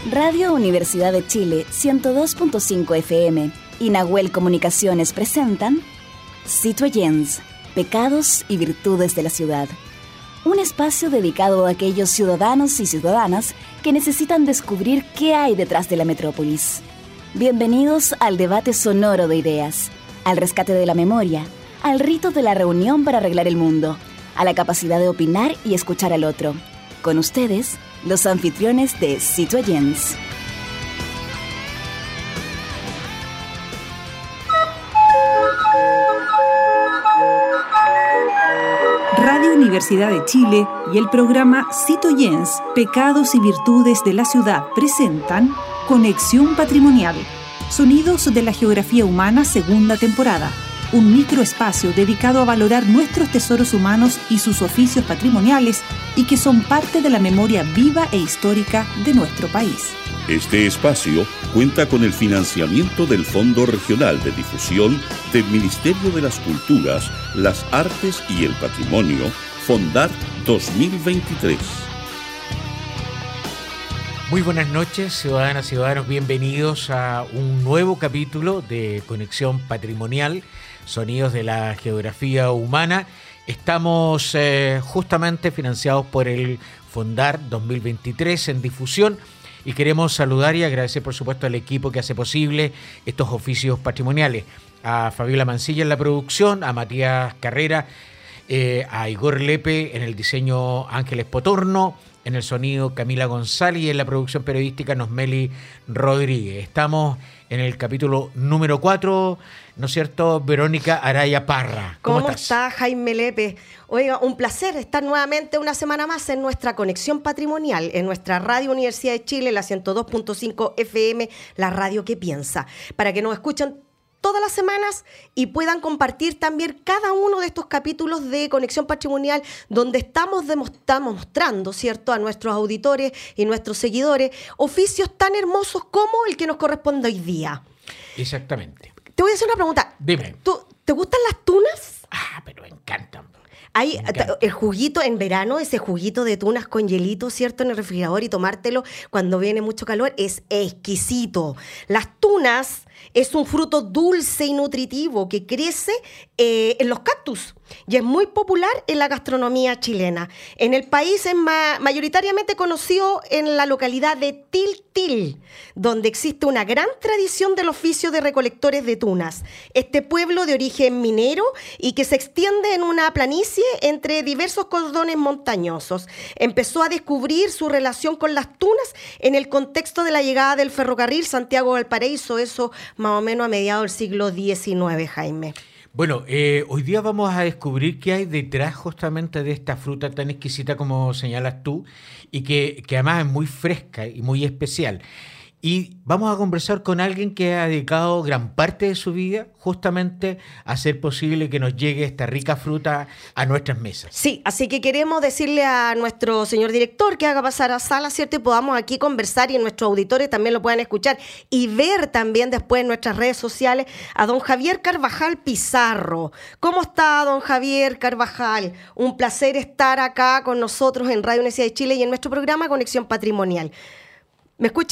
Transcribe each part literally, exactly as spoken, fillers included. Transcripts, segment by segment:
Radio Universidad de Chile ciento dos punto cinco F M y Nahuel Comunicaciones presentan Citoyens, Pecados y Virtudes de la Ciudad. Un espacio dedicado a aquellos ciudadanos y ciudadanas que necesitan descubrir qué hay detrás de la metrópolis. Bienvenidos al debate sonoro de ideas, al rescate de la memoria, al rito de la reunión para arreglar el mundo, a la capacidad de opinar y escuchar al otro. Con ustedes, los anfitriones de Citoyens. Radio Universidad de Chile y el programa Citoyens, Pecados y Virtudes de la Ciudad presentan Conexión Patrimonial, Sonidos de la Geografía Humana, segunda temporada. Un microespacio dedicado a valorar nuestros tesoros humanos y sus oficios patrimoniales y que son parte de la memoria viva e histórica de nuestro país. Este espacio cuenta con el financiamiento del Fondo Regional de Difusión del Ministerio de las Culturas, las Artes y el Patrimonio, FONDART dos mil veintitrés. Muy buenas noches, ciudadanas y ciudadanos. Bienvenidos a un nuevo capítulo de Conexión Patrimonial, Sonidos de la Geografía Humana. Estamos eh, justamente financiados por el FONDART dos mil veintitrés en difusión y queremos saludar y agradecer, por supuesto, al equipo que hace posible estos oficios patrimoniales. A Fabiola Mancilla en la producción, a Matías Carrera, eh, a Igor Lepe en el diseño, Ángeles Potorno, en el sonido Camila González y en la producción periodística Nosmeli Rodríguez. Estamos en el capítulo número cuatro, ¿no es cierto? Verónica Araya Parra. ¿Cómo, ¿Cómo estás? está, Jaime Lepe? Oiga, un placer estar nuevamente una semana más en nuestra Conexión Patrimonial, en nuestra Radio Universidad de Chile, la ciento dos punto cinco F M, la radio que piensa, para que nos escuchen todas las semanas y puedan compartir también cada uno de estos capítulos de Conexión Patrimonial, donde estamos demostrando, ¿cierto?, a nuestros auditores y nuestros seguidores oficios tan hermosos como el que nos corresponde hoy día. Exactamente. Te voy a hacer una pregunta. Dime. ¿Tú, ¿Te gustan las tunas? Ah, pero me encantan. Hay el juguito en verano, ese juguito de tunas con hielito, ¿cierto?, en el refrigerador y tomártelo cuando viene mucho calor, es exquisito. Las tunas es un fruto dulce y nutritivo que crece eh, en los cactus y es muy popular en la gastronomía chilena. En el país es ma- mayoritariamente conocido en la localidad de Tiltil, donde existe una gran tradición del oficio de recolectores de tunas. Este pueblo de origen minero y que se extiende en una planicie entre diversos cordones montañosos. Empezó a descubrir su relación con las tunas en el contexto de la llegada del ferrocarril Santiago-Valparaíso, eso más o menos a mediados del siglo diecinueve, Jaime. Bueno, eh, hoy día vamos a descubrir qué hay detrás justamente de esta fruta tan exquisita como señalas tú y que, que además es muy fresca y muy especial. Y vamos a conversar con alguien que ha dedicado gran parte de su vida justamente a hacer posible que nos llegue esta rica fruta a nuestras mesas. Sí, así que queremos decirle a nuestro señor director que haga pasar a sala, ¿cierto? Y podamos aquí conversar y nuestros auditores también lo puedan escuchar y ver también después en nuestras redes sociales a don Javier Carvajal Pizarro. ¿Cómo está, don Javier Carvajal? Un placer estar acá con nosotros en Radio Universidad de Chile y en nuestro programa Conexión Patrimonial. ¿Me escucha?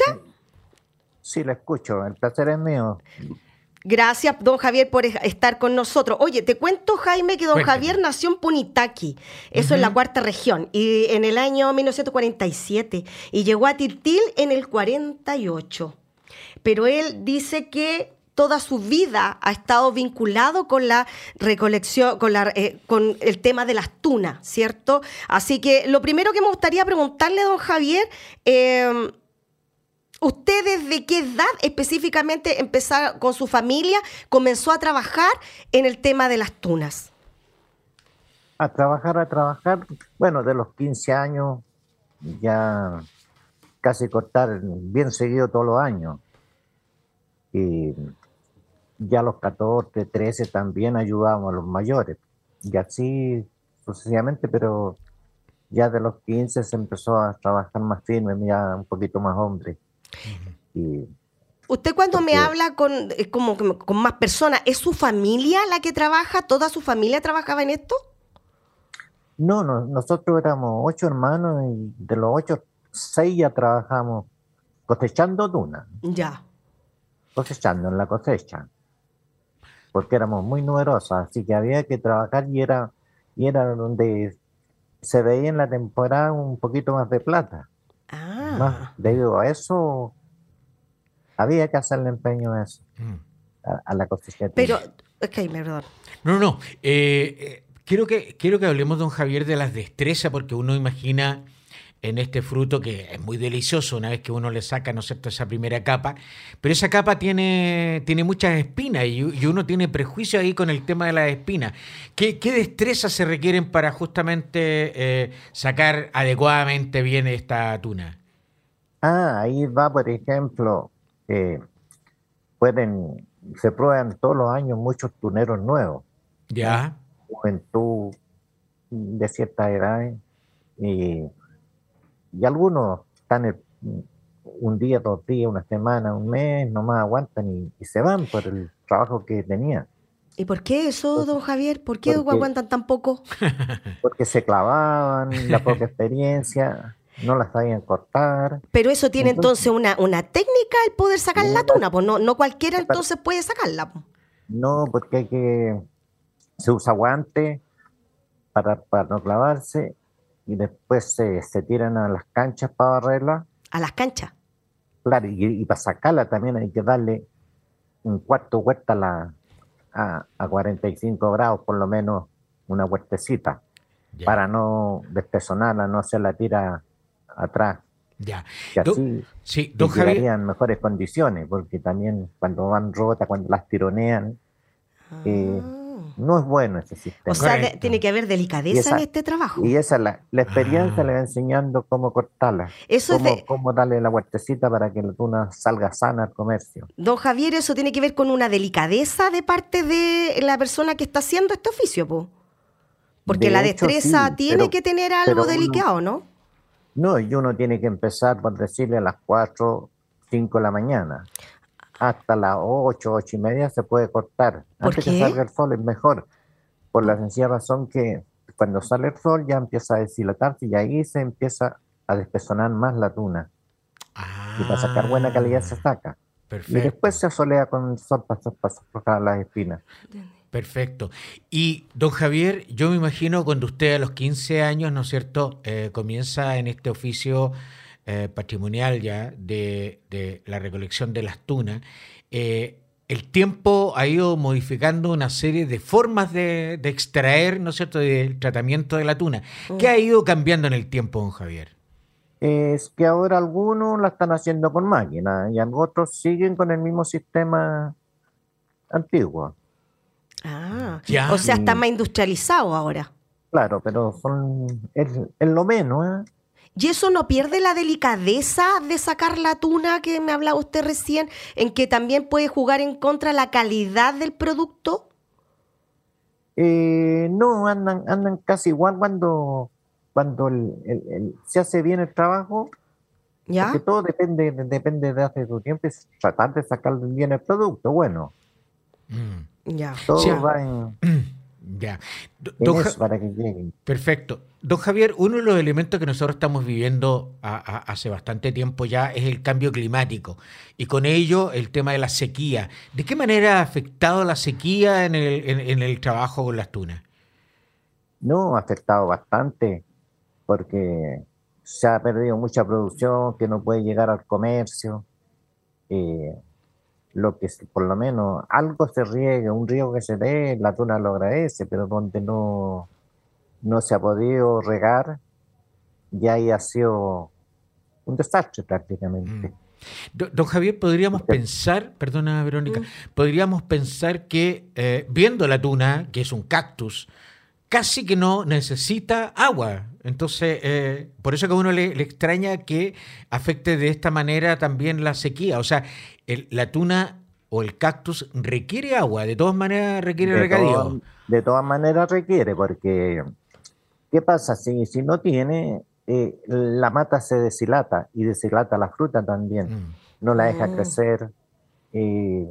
Sí, la escucho. El placer es mío. Gracias, don Javier, por estar con nosotros. Oye, te cuento, Jaime, que don Cuéntame. Javier nació en Punitaqui, eso Uh-huh. en la cuarta región, y en el año mil novecientos cuarenta y siete, y llegó a Tiltil en el cuarenta y ocho. Pero él dice que toda su vida ha estado vinculado con la recolección, con, la, eh, con el tema de las tunas, ¿cierto? Así que lo primero que me gustaría preguntarle, don Javier, eh, ¿usted desde qué edad específicamente empezó con su familia, comenzó a trabajar en el tema de las tunas? A trabajar, a trabajar. Bueno, de los quince años ya casi cortar bien seguido todos los años. Y ya a los catorce, trece también ayudábamos a los mayores. Y así sucesivamente, pero ya de los quince se empezó a trabajar más firme, ya un poquito más hombre. Y usted cuando porque, me habla con, eh, como, como- con más personas, ¿es su familia la que trabaja? ¿Toda su familia trabajaba en esto? No, no, nosotros éramos ocho hermanos y de los ocho, seis ya trabajamos cosechando tuna, Ya. cosechando en la cosecha, porque éramos muy numerosos, así que había que trabajar y era, y era donde se veía en la temporada un poquito más de plata. Más Ah. debido a eso, había que hacerle empeño a eso, Mm. a, a la cosecha de tuna. Pero, ok, perdón. No, no. eh, eh, quiero que, quiero que hablemos, don Javier, de las destrezas, porque uno imagina en este fruto que es muy delicioso una vez que uno le saca, ¿no es cierto?, esa primera capa, pero esa capa tiene, tiene muchas espinas y, y uno tiene prejuicio ahí con el tema de las espinas. ¿Qué, qué destrezas se requieren para justamente eh, sacar adecuadamente bien esta tuna? Ah, ahí va, por ejemplo, eh, pueden, se prueban todos los años muchos tuneros nuevos, Ya, juventud de ciertas edades, y, y algunos están el- un día, dos días, una semana, un mes, nomás aguantan y, y se van por el trabajo que tenían, ¿Y por qué eso, don Javier? ¿Por qué porque, aguantan tan poco? porque se clavaban, la poca experiencia, no la sabían cortar, Pero eso tiene entonces entonces una, una técnica el poder sacar la una- tuna, pues no, no cualquiera para- entonces puede sacarla, po. no, porque hay que, se usa guante para, para no clavarse y después se, se tiran a las canchas para barrerla. A las canchas. Claro, y, y para sacarla también hay que darle un cuarto vuelta a, la, a, a cuarenta y cinco grados, por lo menos una vueltecita, ya, para no despezonarla, no hacer la tira atrás, ya. que Do- así sí, se don Javier. llegaría en mejores condiciones, porque también cuando van rotas, cuando las tironean, eh, Ah. no es bueno ese O sistema. sea, de- Correcto. tiene que haber Y delicadeza esa, en este trabajo. y esa la, la experiencia Ah. le va enseñando cómo cortarla, Eso es cómo, de, cómo darle la vueltecita para que la tuna salga sana al comercio. don Javier, eso tiene que ver con una delicadeza de parte de la persona que está haciendo este oficio, po. Porque De la hecho, destreza sí, tiene pero, que tener pero algo uno, delicado, ¿no? no, y uno tiene que empezar, por decirle, a las cuatro, cinco de la mañana. Hasta las ocho, ocho y media se puede cortar. ¿Por Antes que qué? salga el sol es mejor, por la sencilla razón que cuando sale el sol ya empieza a deshilatarse y ahí se empieza a despezonar más la tuna. Y para sacar buena calidad se Ah, saca. Y perfecto. después se asolea con el sol para, para sacar las espinas. Perfecto. Y don Javier, yo me imagino cuando usted a los quince años, ¿no es cierto?, eh, comienza en este oficio eh, patrimonial ya de, de la recolección de las tunas, eh, el tiempo ha ido modificando una serie de formas de, de extraer, ¿no es cierto?, del tratamiento de la tuna. ¿Qué ha ido cambiando en el tiempo, don Javier? Es que ahora algunos la están haciendo con máquina y otros siguen con el mismo sistema antiguo. Ah, Ya. o sea, está Y más industrializado ahora. claro, pero son es, es lo menos, ¿eh? ¿Y eso no pierde la delicadeza de sacar la tuna que me hablaba usted recién, en que también puede jugar en contra la calidad del producto? Eh, no, andan, andan casi igual cuando, cuando el- el- el- se hace bien el trabajo, porque ¿Ya? todo depende, depende de hace tu tiempo, es tratar de sacar bien el producto. Bueno, Mm, Ya. todo ya, va en, ya. Do- en don Ja- eso para que lleguen. Perfecto. Don Javier, uno de los elementos que nosotros estamos viviendo a- a- hace bastante tiempo ya es el cambio climático y con ello el tema de la sequía. ¿De qué manera ha afectado la sequía en el, en, en el trabajo con las tunas? No, ha afectado bastante porque se ha perdido mucha producción que no puede llegar al comercio. eh, lo que se- por lo menos algo se riegue, un río que se dé, la tuna lo agradece, pero donde no, no se ha podido regar, ya ahí ha sido un desastre prácticamente. Mm. Do- Don Javier, podríamos Porque, pensar, perdona Verónica, Mm. podríamos pensar que eh, viendo la tuna, que es un cactus, casi que no necesita agua. Entonces, eh, por eso que a uno le, le extraña que afecte de esta manera también la sequía. O sea, el- la tuna o el cactus requiere agua, de todas maneras requiere de, todas regadío. de todas maneras requiere, porque ¿qué pasa? Si, si no tiene, eh, la mata se deshilata y deshilata la fruta también, Mm. no la deja Mm. crecer, eh,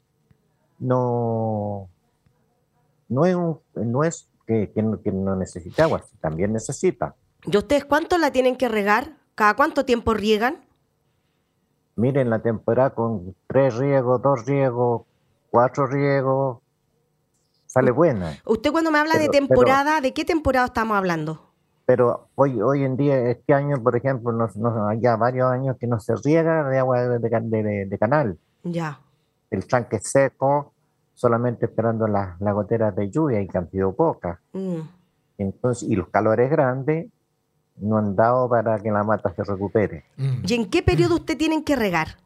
no, no es, un- no es que, que no, que no necesita agua, también necesita. ¿Y ustedes cuánto la tienen que regar? ¿Cada cuánto tiempo riegan? Miren la temporada con tres riegos, dos riegos, cuatro riegos, sale buena. Usted cuando me habla Pero- de temporada, ¿de qué temporada estamos hablando? Pero hoy hoy en día, este año, por ejemplo, no, no, hay ya varios años que no se riega de agua de, de ca- de- de- de canal. Ya. El tanque es seco, solamente esperando las, las goteras de lluvia y que han sido pocas. Mm. Entonces, y los calores grandes no han dado para que la mata se recupere. Mm. ¿Y en qué periodo usted tienen que regar?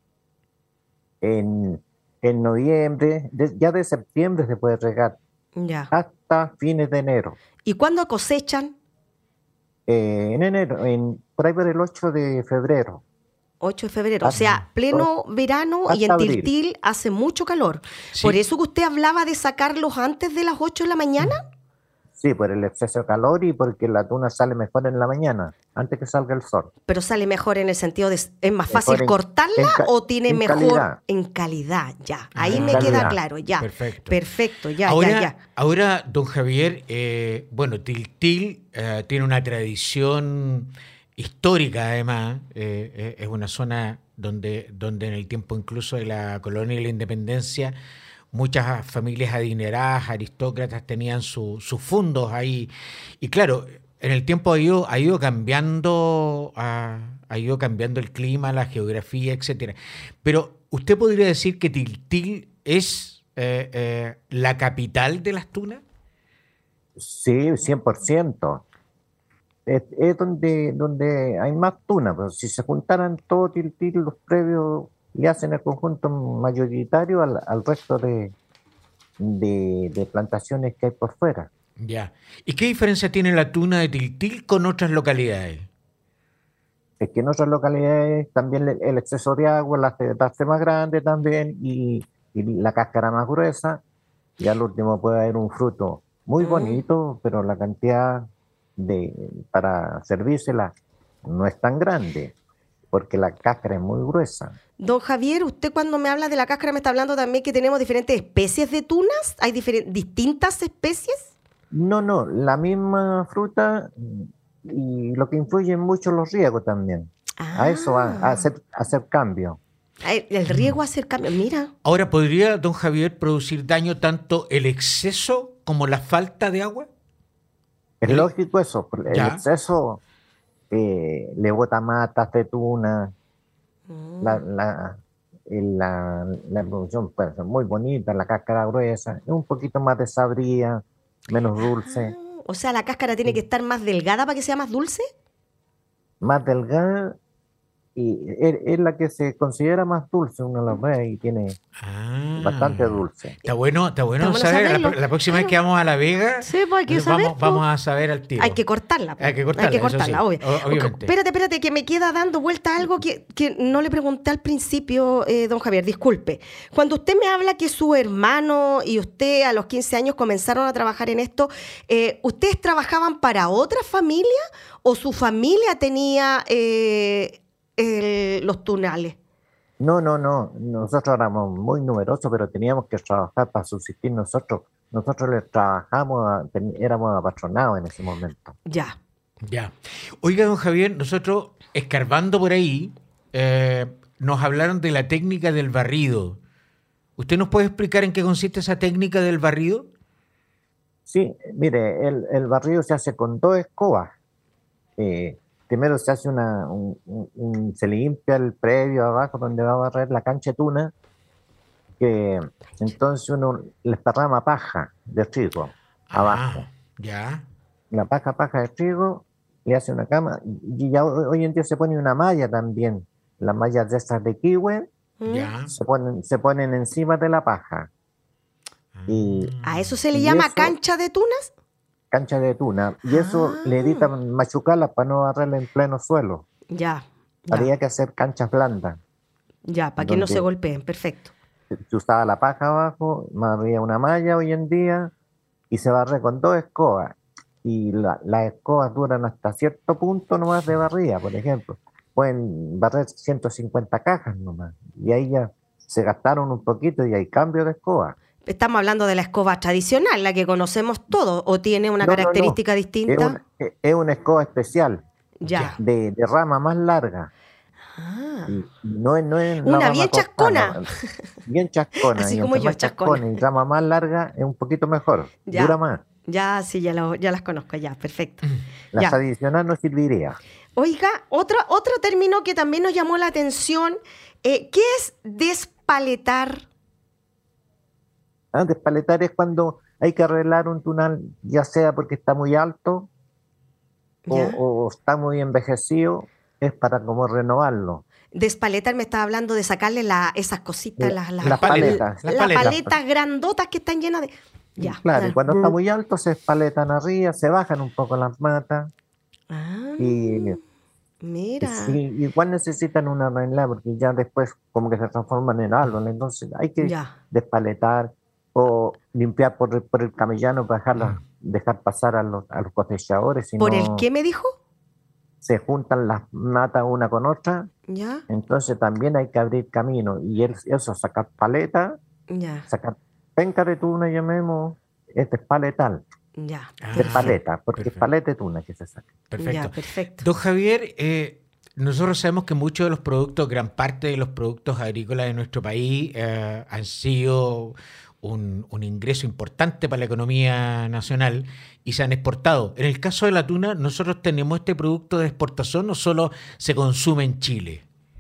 En, en noviembre, de- ya de septiembre se puede regar Ya. hasta fines de enero. ¿Y cuándo cosechan? Eh, en enero, en, por ahí por el ocho de febrero. ocho de febrero. O sea, pleno verano y en hasta abril. Tiltil hace mucho calor. Sí. ¿Por eso que usted hablaba de sacarlos antes de las ocho de la mañana? Sí, por el exceso de calor y porque la tuna sale mejor en la mañana, antes que salga el sol. Pero sale mejor en el sentido de, ¿es más Mejor fácil en- cortarla en ca- o tiene en mejor calidad. en calidad? Ya, ahí En me queda calidad. claro, ya. Perfecto. Perfecto, ya, ahora, ya, ya. ahora, don Javier, eh, bueno, Tiltil eh, tiene una tradición histórica, además. eh, eh, es una zona donde, donde en el tiempo incluso de la colonia y la independencia, muchas familias adineradas, aristócratas, tenían su- sus fondos ahí. Y claro, en el tiempo ha ido, ha ido cambiando, ha, ha ido cambiando el clima, la geografía, etcétera. Pero usted podría decir que Tiltil es eh, eh, la capital de las tunas. Sí, cien por ciento. Es, es donde, donde hay más tuna. Pues, si se juntaran todos Tiltil, los previos le hacen el conjunto mayoritario al, al resto de, de, de plantaciones que hay por fuera. Ya. ¿Y qué diferencia tiene la tuna de Tiltil con otras localidades? Es que en otras localidades también el, el exceso de agua la hace darse más grande también y, y la cáscara más gruesa. Y al último puede haber un fruto muy Mm. bonito, pero la cantidad de para servírsela no es tan grande, porque la cáscara es muy gruesa. Don Javier, usted cuando me habla de la cáscara me está hablando también que tenemos diferentes especies de tunas. ¿Hay diferen- distintas especies? No, no, la misma fruta y lo que influye mucho los riegos también. A eso va, a hacer, a hacer cambio. Ah, el, el riego hace el cambio. Mira, Ahora, ¿podría, don Javier, producir daño tanto el exceso como la falta de agua? Es El- lógico eso, el Ya. exceso eh, le bota matas de tuna, Mm. la, la, el- la, la producción puede ser muy bonita, la cáscara gruesa, es un poquito más desabría, menos dulce, Ah, o sea, la cáscara tiene que estar más delgada para que sea más dulce. más delgada y es, es la que se considera más dulce, uno la ve y tiene Ah. bastante dulce. Está bueno, está bueno, Está bueno saber. saberlo. La, la próxima vez Claro. que vamos a La Vega, Sí, pues hay que eh, saber, vamos, pues. vamos a saber al tiro. Hay que cortarla. po. Hay que cortarla, Hay que eso cortarla, sí, obvio. o- obviamente. Espérate, espérate, que me queda dando vuelta algo que, que no le pregunté al principio, eh, don Javier, disculpe. Cuando usted me habla que su hermano y usted a los quince años comenzaron a trabajar en esto, eh, ¿ustedes trabajaban para otra familia o su familia tenía eh, el- los tunales? No, no, no, nosotros éramos muy numerosos, pero teníamos que trabajar para subsistir nosotros. Nosotros le trabajamos, a- ten- éramos apatronados en ese momento. Ya. Ya. Oiga, don Javier, nosotros escarbando por ahí, eh, nos hablaron de la técnica del barrido. ¿Usted nos puede explicar en qué consiste esa técnica del barrido? Sí, mire, el, el barrido se hace con dos escobas. Eh, primero se hace una, un- un- un- se limpia el predio abajo donde va a barrer la cancha de tuna, que entonces uno le esparrama paja de trigo abajo. Ah, ya. La paja, paja de trigo, le hace una cama, y ya hoy hoy en día se pone una malla también, las mallas de esas de kiwi, ¿Mm? Ya. se ponen, se ponen encima de la paja. Y ¿A eso se le Y llama eso- cancha de tunas? cancha de tuna, y eso Ah. le evitan machucarla para no barrerla en pleno suelo. Ya. Ya, Había que hacer canchas blandas. ya, para que no donde- se golpeen. Perfecto. Se usaba la paja abajo, más había una malla hoy en día, y se barre con dos escobas. Y la- las escobas duran hasta cierto punto nomás de barrida, por ejemplo. Pueden barrer ciento cincuenta cajas nomás. Y ahí ya se gastaron un poquito y hay cambio de escoba. Estamos hablando de la escoba tradicional, la que conocemos todos, o tiene una No, no, no. característica Es distinta. una, es una escoba especial, Ya. de, de rama más larga. Ah. Y no es, no es Una la bien rama toscana, chascona. bien chascona. Así y como entre yo, más chascona. y rama más larga es un poquito mejor, Ya. dura más. Ya, sí, ya, lo- ya las conozco, ya, perfecto. Las Ya. adicionales no serviría. Oiga, otro, otro término que también nos llamó la atención, eh, ¿qué es despaletar? Ah, despaletar es cuando hay que arreglar un túnel, ya sea porque está muy alto o, ¿Ya? o está muy envejecido, es para como renovarlo. Despaletar me estaba hablando de sacarle la, esas cositas, La- las, las, las paletas. Las Las paletas. paletas grandotas que están llenas de... Ya. Claro, dale. y cuando está muy alto se espaletan arriba, se bajan un poco las matas Ah, y, y mira. sí, igual necesitan una arreglar porque ya después como que se transforman en árbol, entonces hay que Ya. despaletar o limpiar por, el- por el camellano para dejarlas- dejar pasar a los, a los cosechadores, si ¿Por el no qué me dijo? se juntan las matas una con otra, Ya, entonces también hay que abrir camino y el- eso, sacar paleta, ya, sacar penca de tuna, llamemos, es despaletar, ya. Ah, de paleta, porque perfecto. es paleta de tuna que se saca. Perfecto. Ya, perfecto. Don Javier, eh, nosotros sabemos que muchos de los productos, gran parte de los productos agrícolas de nuestro país eh, han sido un, un ingreso importante para la economía nacional y se han exportado. En el caso de la tuna, nosotros tenemos este producto de exportación, no solo se consume en Chile.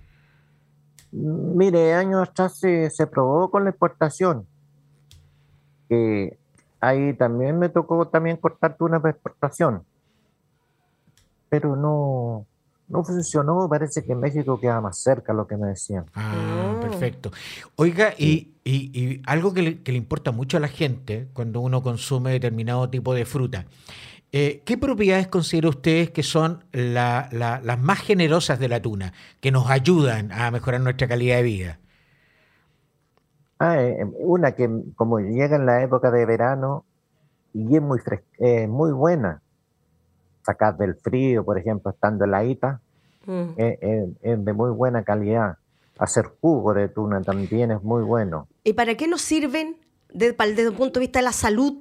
Mire, años atrás se, se probó con la exportación, que ahí también me tocó también cortar tuna para exportación, pero no, no funcionó, parece que en México queda más cerca lo que me decían. Ah, Oh. perfecto. Oiga, y, y- y algo que le, que le importa mucho a la gente cuando uno consume determinado tipo de fruta, eh, ¿qué propiedades considera ustedes que son la- la- las más generosas de la tuna, que nos ayudan a mejorar nuestra calidad de vida? Ah, eh, una que como llega en la época de verano y es muy fres- eh, muy buena, sacar del frío, por ejemplo, estando heladita, Mm. eh, eh, es de muy buena calidad. Hacer jugo de tuna también es muy bueno. ¿Y para qué nos sirven de- pa- desde un punto de vista de la salud?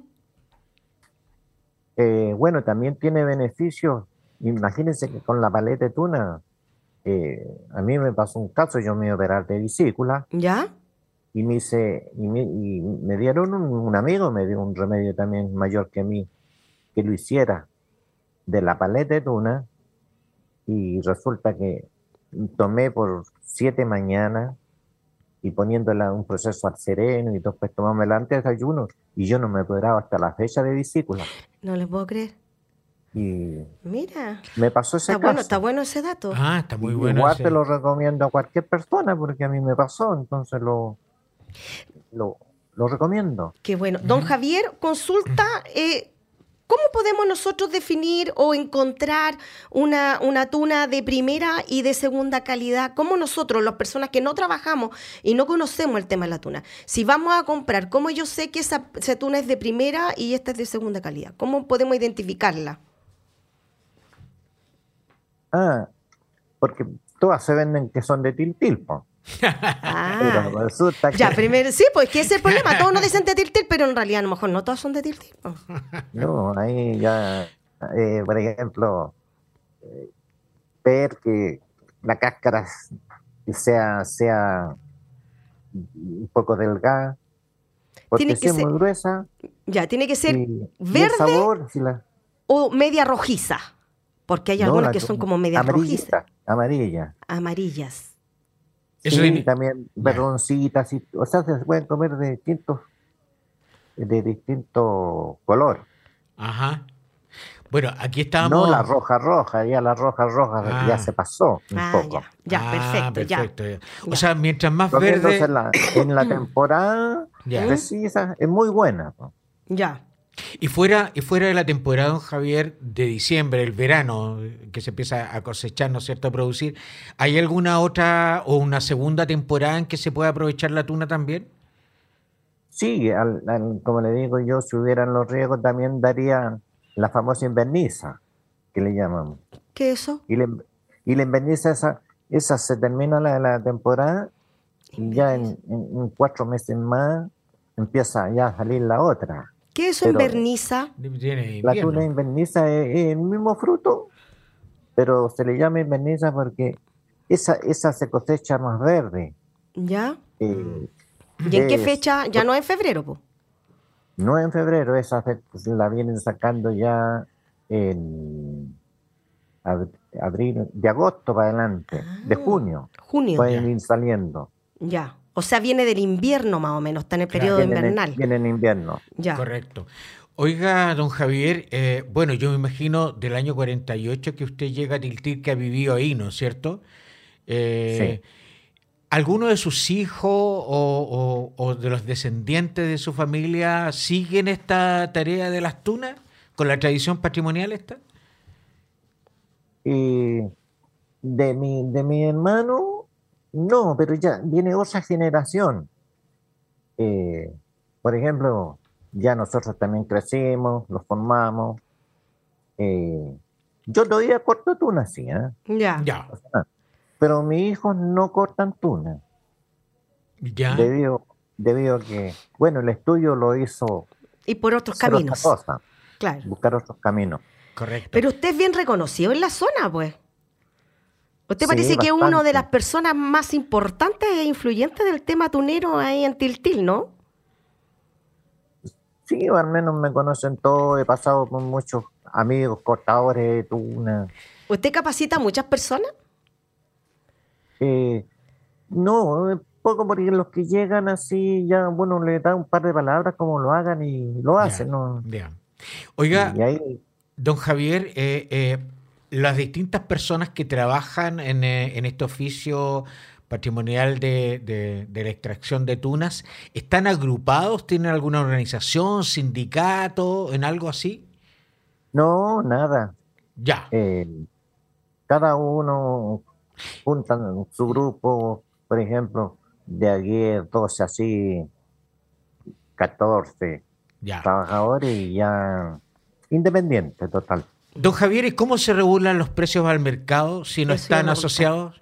Eh, bueno, también tiene beneficios. Imagínense que con la paleta de tuna, eh, a mí me pasó un caso, yo me iba a operar de vesícula ¿Ya? y me hice, y me, y me dieron un, un amigo, me dio un remedio también mayor que mí, que lo hiciera de la paleta de tuna, y resulta que tomé por siete mañanas y poniéndola un proceso al sereno y después tomármela antes de desayuno, y yo no me operaba hasta la fecha de vesícula. No les puedo creer. Y Mira. me pasó ese Está bueno, caso. está bueno ese dato. Ah, está muy Y bueno. igual ese. te lo recomiendo a cualquier persona porque a mí me pasó, entonces lo, lo, lo recomiendo. Qué bueno. Don Javier, consulta, eh, ¿cómo podemos nosotros definir o encontrar una, una tuna de primera y de segunda calidad? ¿Cómo nosotros, las personas que no trabajamos y no conocemos el tema de la tuna, si vamos a comprar, cómo yo sé que esa, esa tuna es de primera y esta es de segunda calidad? ¿Cómo podemos identificarla? Ah, porque todas se venden que son de Tiltil, po. Ah, Pero resulta que ya, primero, sí, pues que ese es el problema. Todos nos dicen de tiltil, pero en realidad a lo mejor no todas son de tiltil. po. no, ahí ya, eh, por ejemplo, eh, ver que la cáscara sea, sea un poco delgada, porque Tiene si que es ser- muy gruesa Ya, tiene que ser y, y el verde sabor, si la, o media rojiza, porque hay no, algunas la que son como media rojizas, amarillita, amarilla. amarillas. Eso Sí, signi- también Ya. verdoncitas, y, o sea, se pueden comer de distintos, de distintos colores. Ajá. Bueno, aquí estábamos. No la roja roja, ya la roja roja Ah. ya se pasó un Ah, poco. ya, ya, Ah, perfecto, ya. perfecto, ya. O Ya. sea, mientras más Comiéndose verde. en la, en la temporada Ya. precisa, es muy buena. ¿no? Ya. Y fuera, y fuera de la temporada, don Javier, de diciembre, el verano, que se empieza a cosechar, ¿no es cierto?, a producir, ¿hay alguna otra o una segunda temporada en que se pueda aprovechar la tuna también? Sí, al- al- como le digo yo, si hubieran los riegos también daría la famosa inverniza, que le llaman. ¿Qué es eso? Y la, y la inverniza, esa, esa se termina la, la temporada y ya en, en- en cuatro meses más empieza ya a salir la otra. ¿Qué es eso Pero- inverniza? Tiene La invierno. tuna inverniza es, es el mismo fruto, pero se le llama inverniza porque esa, esa se cosecha más verde. ¿Ya? Eh, ¿Y en qué es- fecha? Ya no es en febrero, po. No en febrero, esa se- la vienen sacando ya en ab- abril, de agosto para adelante, de junio, Junio. pueden Ya. ir saliendo. Ya. O sea, viene del invierno más o menos, está en el Claro. periodo Vienen en, invernal. vienen en invierno. Ya. Correcto. Oiga, don Javier, eh, bueno, yo me imagino del año cuarenta y ocho que usted llega a Tiltil, que ha vivido ahí, ¿no es cierto? Eh, Sí. ¿Alguno de sus hijos o, o- o de los descendientes de su familia siguen esta tarea de las tunas con la tradición patrimonial esta? Y de mi, de mi hermano, no, pero ya viene otra generación. Eh, por ejemplo, ya nosotros también crecimos, los formamos. Eh, yo todavía corto tuna, sí, ¿eh? Ya. Ya, Pero mis hijos no cortan tuna, ya, debido, debido a que, bueno, el estudio lo hizo Y por otros hacer otra caminos. cosa, Claro. buscar otros caminos. correcto. Pero usted es bien reconocido en la zona, pues. Usted Sí, parece que es una de bastante. las personas más importantes e influyentes del tema tunero ahí en Tiltil, ¿no? Sí, al menos me conocen todos, he pasado con muchos amigos cortadores de tuna. ¿Usted capacita a muchas personas? Eh, no, eh, poco porque los que llegan así, ya, bueno, le da un par de palabras como lo hagan y lo Ya, hacen, ¿no? ya. Oiga, Y ahí, don Javier, eh, eh, las distintas personas que trabajan en, eh, en este oficio patrimonial de, de- de la extracción de tunas, ¿están agrupados? ¿Tienen alguna organización, sindicato, en algo así? no, nada. Ya, Eh, cada uno juntan su grupo, por ejemplo, de ayer doce así, catorce ya. trabajadores y ya independiente total. Don Javier, ¿y cómo se regulan los precios al mercado si no Eso están iba a asociados?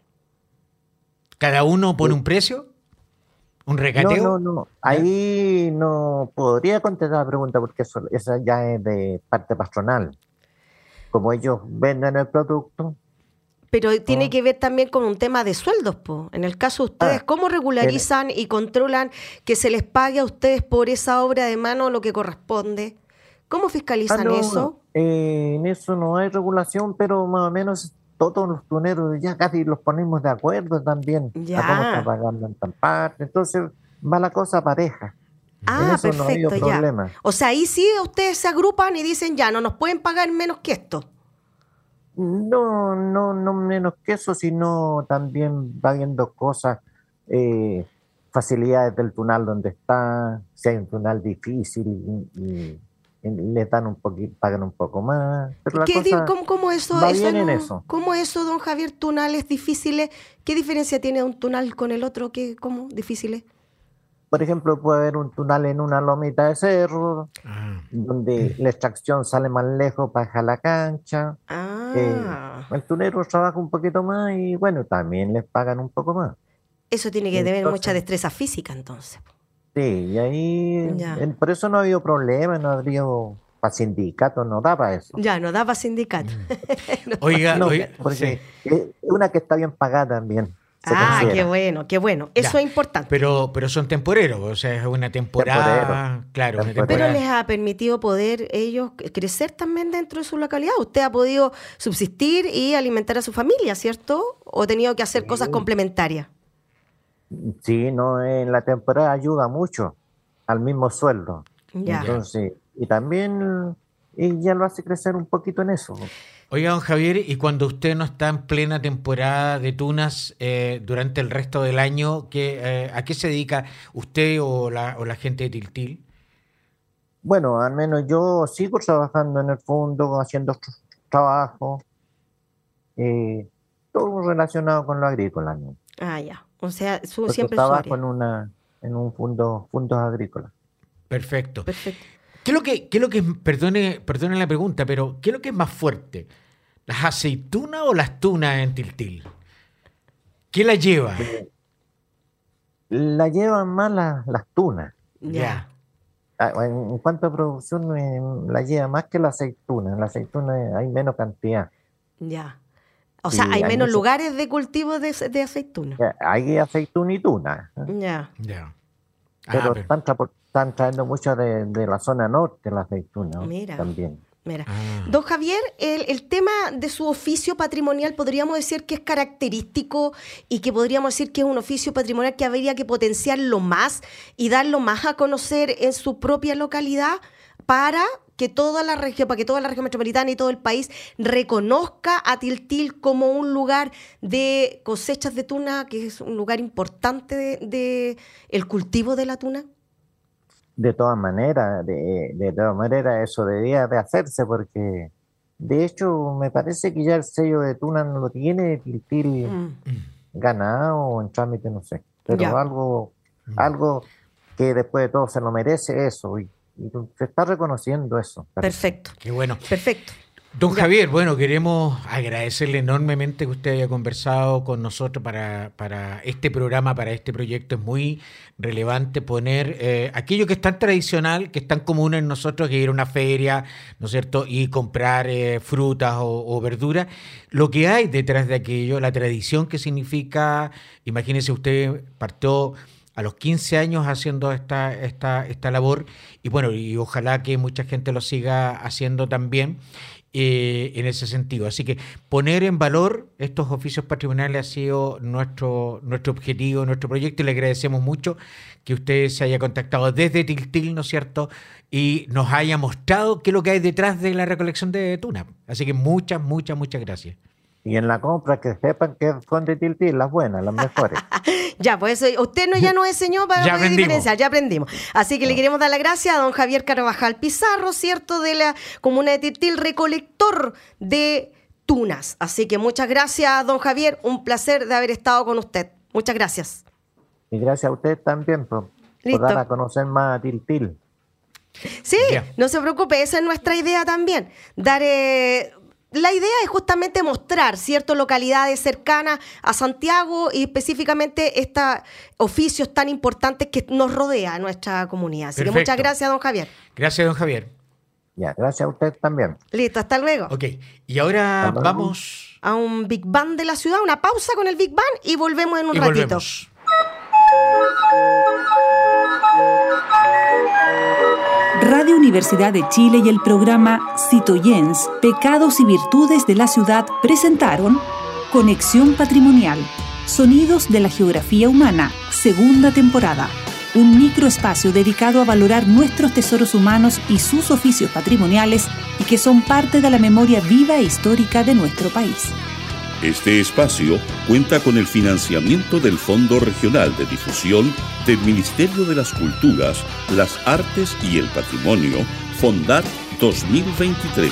¿Cada uno pone un precio? ¿Un No, regateo? no, no. Ahí no podría contestar la pregunta porque eso, esa ya es de parte patronal. Como ellos venden el producto, Pero tiene Ah. que ver también con un tema de sueldos, po. En el caso de ustedes, Ah, ¿cómo regularizan y controlan que se les pague a ustedes por esa obra de mano lo que corresponde? ¿Cómo ah, fiscalizan no, eso? eh, en eso no hay regulación, pero más o menos todos los tuneros ya casi los ponemos de acuerdo también Ya. a cómo está pagando en tal parte. Entonces va la cosa pareja. En Ah, eso no ha habido perfecto, ya. problema. O sea, ahí sí ustedes se agrupan y dicen, ya, no nos pueden pagar menos que esto. No, no, no menos que eso, sino también va viendo cosas, eh, facilidades del tunal donde está, si hay un tunal difícil y, y- y le dan un poquito, pagan un poco más. Pero la ¿Qué di- cosa cómo, cómo eso, va eso bien en no- eso. ¿Cómo eso, don Javier, tunales difíciles? ¿Qué diferencia tiene un tunal con el otro? ¿Qué, ¿Cómo difíciles? Por ejemplo, puede haber un tunal en una lomita de cerro, Ah, donde la extracción sale más lejos para la cancha. Eh, Ah, el tunero trabaja un poquito más y bueno, también les pagan un poco más. eso tiene que tener Entonces, mucha destreza física, entonces. sí, y ahí, Ya. en- por eso no ha habido problema, no ha habido, para sindicatos no da para eso. Ya, no da para sindicato. Oiga, No, oiga, porque sí. es una que está bien pagada también. se Ah, considera. qué bueno, qué bueno. Eso Ya. es importante. Pero, pero son temporeros, o sea, es una temporada, Temporero. claro, una Temporero. Pero temporada. les ha permitido poder ellos crecer también dentro de su localidad. Usted ha podido subsistir y alimentar a su familia, ¿cierto? ¿O ha tenido que hacer cosas complementarias? Sí, no, en la temporada ayuda mucho al mismo sueldo. Ya. Entonces, y también y ya lo hace crecer un poquito en eso. Oiga, don Javier, y cuando usted no está en plena temporada de tunas eh, durante el resto del año, ¿qué, eh, ¿a qué se dedica usted o la, o la gente de Tiltil? Bueno, al menos yo sigo trabajando en el fondo, haciendo otros trabajos, eh, todo relacionado con lo agrícola, ¿no? Ah, ya. O sea, su, Porque siempre su trabajo área. en una, en un fondo, fondos agrícolas. Perfecto. Perfecto. ¿Qué es lo que, qué es lo que, perdone, perdone la pregunta, pero ¿qué es lo que es más fuerte? ¿Las aceitunas o las tunas en Tiltil? ¿Qué la lleva? La llevan más las, las tunas. Ya. Ah, En, en cuanto a producción, eh, la lleva más que la aceituna. En la aceituna hay menos cantidad. Ya. O sea, hay, hay menos mucho, lugares de cultivo de, de aceituna. Hay aceituna y tuna. Ya. Ya. Ah, Pero, pero- Están, tra- están trayendo mucho de, de la zona norte la aceituna, ¿no? Mira. También. Mira, Ah. don Javier, el, el tema de su oficio patrimonial podríamos decir que es característico y que podríamos decir que es un oficio patrimonial que habría que potenciarlo más y darlo más a conocer en su propia localidad para que toda la región, para que toda la región metropolitana y todo el país reconozca a Tiltil como un lugar de cosechas de tuna, que es un lugar importante de, de el cultivo de la tuna. De todas maneras, de, de todas maneras, eso debía de hacerse porque, de hecho, me parece que ya el sello de tuna no lo tiene Tiltil Mm. ganado o en trámite, no sé. Pero Ya. algo, algo que después de todo se lo merece eso y, y se está reconociendo eso. parece. Perfecto, Qué bueno. perfecto. Don Ya. Javier, bueno, queremos agradecerle enormemente que usted haya conversado con nosotros para, para este programa, para este proyecto. Es muy relevante poner eh, aquello que es tan tradicional, que es tan común en nosotros, que ir a una feria, ¿no es cierto?, y comprar eh, frutas o, o verduras. Lo que hay detrás de aquello, la tradición que significa, imagínese usted, partió a los quince años haciendo esta, esta, esta labor y bueno, y ojalá que mucha gente lo siga haciendo también. Eh, en ese sentido. Así que poner en valor estos oficios patrimoniales ha sido nuestro, nuestro objetivo, nuestro proyecto, y le agradecemos mucho que usted se haya contactado desde Tiltil, ¿no es cierto?, y nos haya mostrado qué es lo que hay detrás de la recolección de tuna. Así que muchas, muchas, muchas gracias. Y en la compra que sepan que son de Tiltil, las buenas, las mejores. Ya, pues eso, usted no, ya nos enseñó para Ya poder aprendimos. diferenciar, ya aprendimos. Así que le queremos dar las gracias a don Javier Carvajal Pizarro, ¿cierto?, de la comuna de Tiltil, recolector de tunas. Así que muchas gracias, don Javier, un placer de haber estado con usted. Muchas gracias. Y gracias a usted también por, por Listo. dar a conocer más a Tiltil. Sí, Ya. no se preocupe, esa es nuestra idea también. Dar, eh, la idea es justamente mostrar, ¿cierto?, localidades cercanas a Santiago y específicamente estos oficios tan importantes que nos rodea a nuestra comunidad. Así Perfecto. que muchas gracias, don Javier. Gracias, don Javier. Ya, gracias a usted también. Listo, hasta luego. Ok, y ahora Hasta luego. vamos A un Big Bang de la ciudad, una pausa con el Big Bang y volvemos en un y ratito. volvemos. Radio Universidad de Chile y el programa Citoyens, Pecados y Virtudes de la Ciudad presentaron Conexión Patrimonial, Sonidos de la Geografía Humana, segunda temporada. Un microespacio dedicado a valorar nuestros tesoros humanos y sus oficios patrimoniales y que son parte de la memoria viva e histórica de nuestro país. Este espacio cuenta con el financiamiento del Fondo Regional de Difusión del Ministerio de las Culturas, las Artes y el Patrimonio, FONDAR dos mil veintitrés.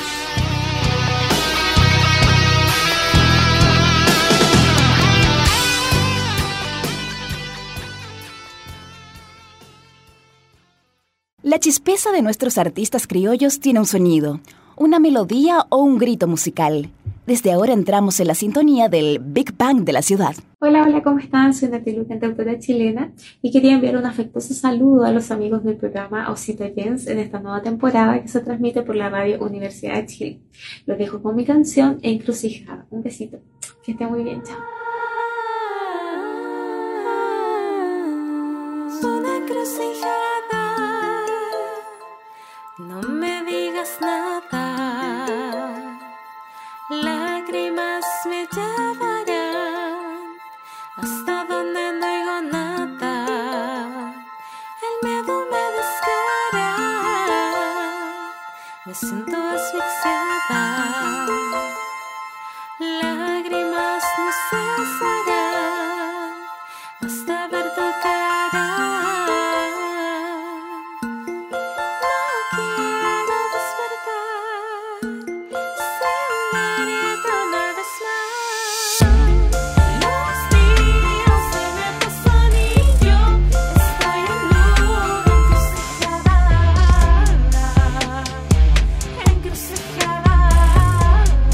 La chispeza de nuestros artistas criollos tiene un sonido, una melodía o un grito musical. Desde ahora entramos en la sintonía del Big Bang de la ciudad. Hola, hola, ¿cómo están? Soy Natilu, cantautora chilena, y quería enviar un afectuoso saludo a los amigos del programa Citoyens en esta nueva temporada que se transmite por la Radio Universidad de Chile. Los dejo con mi canción Encrucijada. Un besito. Que esté muy bien, chao. Una encrucijada, no me digas nada, lágrimas me llevarán hasta donde no digo nada, el miedo me desgarra, me siento asfixiada, lágrimas no cesarán hasta ver tu cara. No quiero despertar sin verte una vez más. Los días se me pasan y yo estoy en una encrucijada, encrucijada.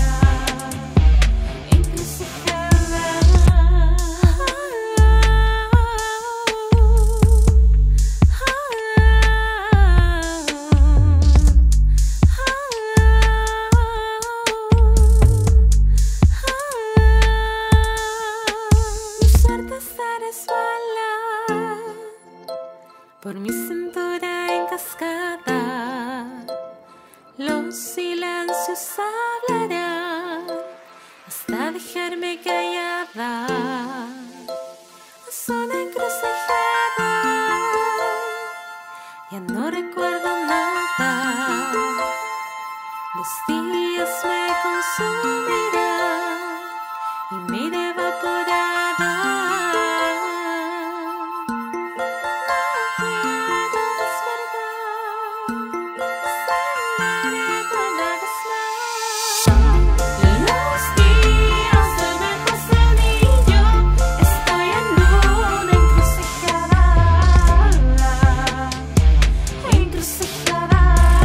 enfrascada. Los silencios hablarán hasta dejarme callada. Es una encrucijada, ya no recuerdo nada. Los días me consumirán y me iré evaporada. No quiero despertar, sanaré una vez más. Los días se me pasan y yo estoy en una encrucijada. Encrucijada.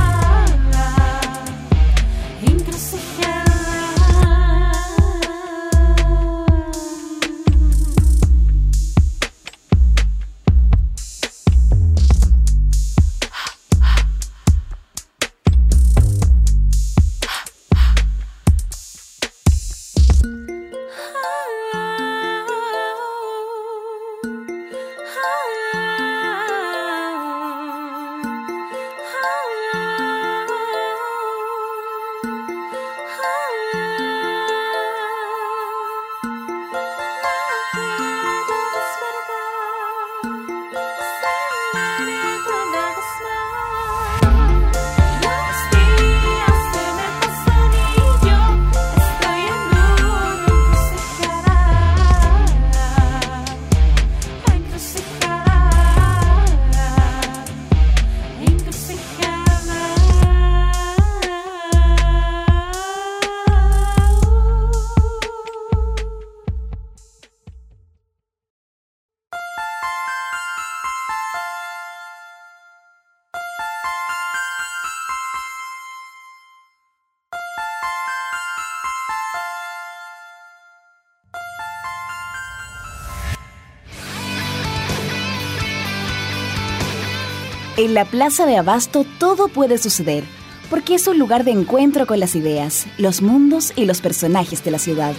En la Plaza de Abasto todo puede suceder, porque es un lugar de encuentro con las ideas, los mundos y los personajes de la ciudad.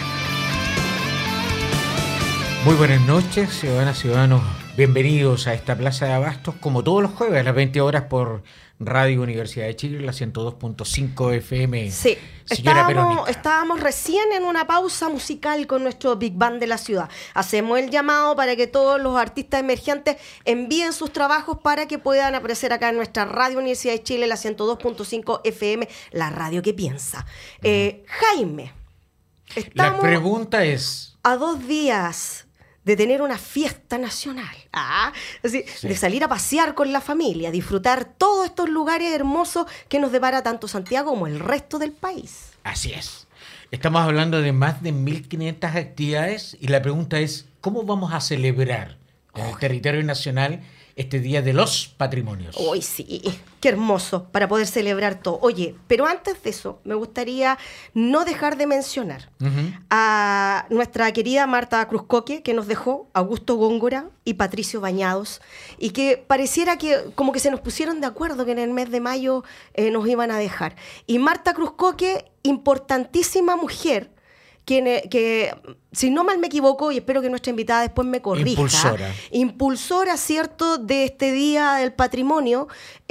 Muy buenas noches, ciudadanas y ciudadanos. Bienvenidos a esta Plaza de Abastos, como todos los jueves a las veinte horas por Radio Universidad de Chile, la ciento dos punto cinco F M. Sí, Señora estábamos, Verónica. estábamos recién en una pausa musical con nuestro Big Band de la ciudad. Hacemos el llamado para que todos los artistas emergentes envíen sus trabajos para que puedan aparecer acá en nuestra Radio Universidad de Chile, la ciento dos punto cinco F M, la radio que piensa. Eh, Jaime, La estamos pregunta es... a dos días de tener una fiesta nacional, ah, así, Sí. de salir a pasear con la familia, disfrutar todos estos lugares hermosos que nos depara tanto Santiago como el resto del país. Así es. Estamos hablando de más de mil quinientas actividades y la pregunta es, ¿cómo vamos a celebrar en el territorio nacional este Día de los Patrimonios? Uy, sí, qué hermoso para poder celebrar todo. Oye, pero antes de eso, me gustaría no dejar de mencionar Ujú. a nuestra querida Marta Cruzcoque, que nos dejó, Augusto Góngora y Patricio Bañados, y que pareciera que como que se nos pusieron de acuerdo que en el mes de mayo eh, nos iban a dejar. Y Marta Cruzcoque, importantísima mujer, que, que, si no mal me equivoco, y espero que nuestra invitada después me corrija, Impulsora. impulsora, ¿cierto?, de este Día del Patrimonio.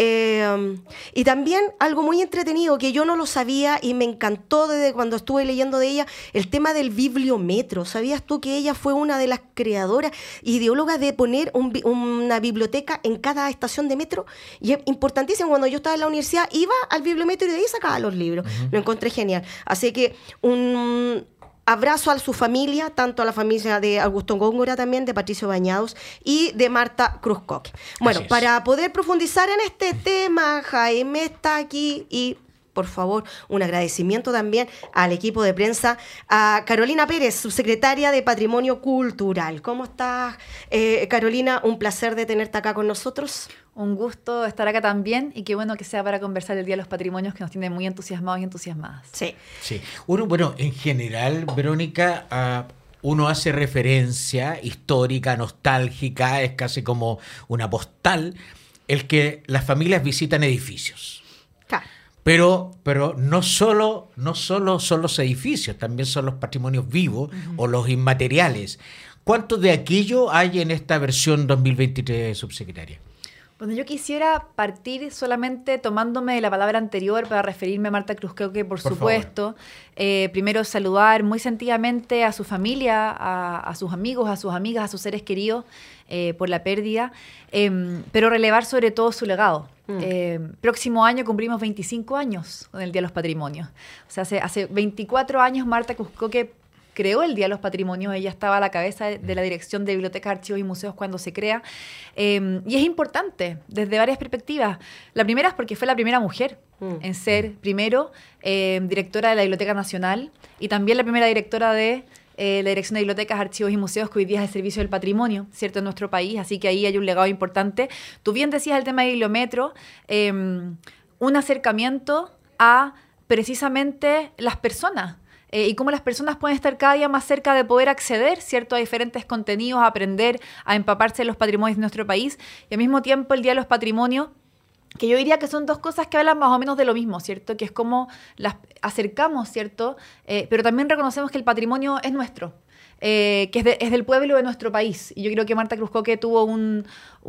Eh, y también algo muy entretenido que yo no lo sabía y me encantó desde cuando estuve leyendo de ella, el tema del bibliometro. ¿Sabías tú que ella fue una de las creadoras, ideólogas de poner un bi- una biblioteca en cada estación de metro? Y es importantísimo, cuando yo estaba en la universidad iba al bibliometro y de ahí sacaba los libros. Lo encontré genial. Así que un... abrazo a su familia, tanto a la familia de Augusto Góngora también, de Patricio Bañados y de Marta Cruzcoque. Bueno, Así es. para poder profundizar en este tema, Jaime está aquí y, por favor, un agradecimiento también al equipo de prensa, a Carolina Pérez, subsecretaria de Patrimonio Cultural. ¿Cómo estás, eh, Carolina? Un placer de tenerte acá con nosotros. Un gusto estar acá también y qué bueno que sea para conversar el Día de los Patrimonios que nos tiene muy entusiasmados y entusiasmadas. Sí. Sí. Uno, bueno, en general, Verónica, ah, uno hace referencia histórica, nostálgica, es casi como una postal, el que las familias visitan edificios. Claro. Pero, pero no solo, no solo son los edificios, también son los patrimonios vivos o los inmateriales. ¿Cuánto de aquello hay en esta versión dos mil veintitrés, subsecretaria? Bueno, yo quisiera partir solamente tomándome de la palabra anterior para referirme a Marta Cruzcoque, por, Por supuesto. Eh, primero saludar muy sentidamente a su familia, a, a sus amigos, a sus amigas, a sus seres queridos eh, por la pérdida, eh, pero relevar sobre todo su legado. Mm. Eh, próximo año cumplimos veinticinco años con el Día de los Patrimonios. O sea, hace, hace veinticuatro años Marta Cruzcoque creó el Día de los Patrimonios. Ella estaba a la cabeza de la Dirección de Bibliotecas, Archivos y Museos cuando se crea. Eh, y es importante desde varias perspectivas. La primera es porque fue la primera mujer mm. en ser, primero, eh, directora de la Biblioteca Nacional y también la primera directora de eh, la Dirección de Bibliotecas, Archivos y Museos, que hoy día es el Servicio del Patrimonio, ¿cierto?, en nuestro país. Así que ahí hay un legado importante. Tú bien decías el tema de Bibliometro, eh, un acercamiento a precisamente las personas. Eh, y cómo las personas pueden estar cada día más cerca de poder acceder, ¿cierto?, a diferentes contenidos, a aprender, a empaparse de los patrimonios de nuestro país. Y al mismo tiempo el Día de los Patrimonios, que yo diría que son dos cosas que hablan más o menos de lo mismo, ¿cierto? Que es como las acercamos, ¿cierto? Eh, pero también reconocemos que el patrimonio es nuestro. Eh, que es, de, es del pueblo de nuestro país. Y yo creo que Marta Cruzcoque tuvo un,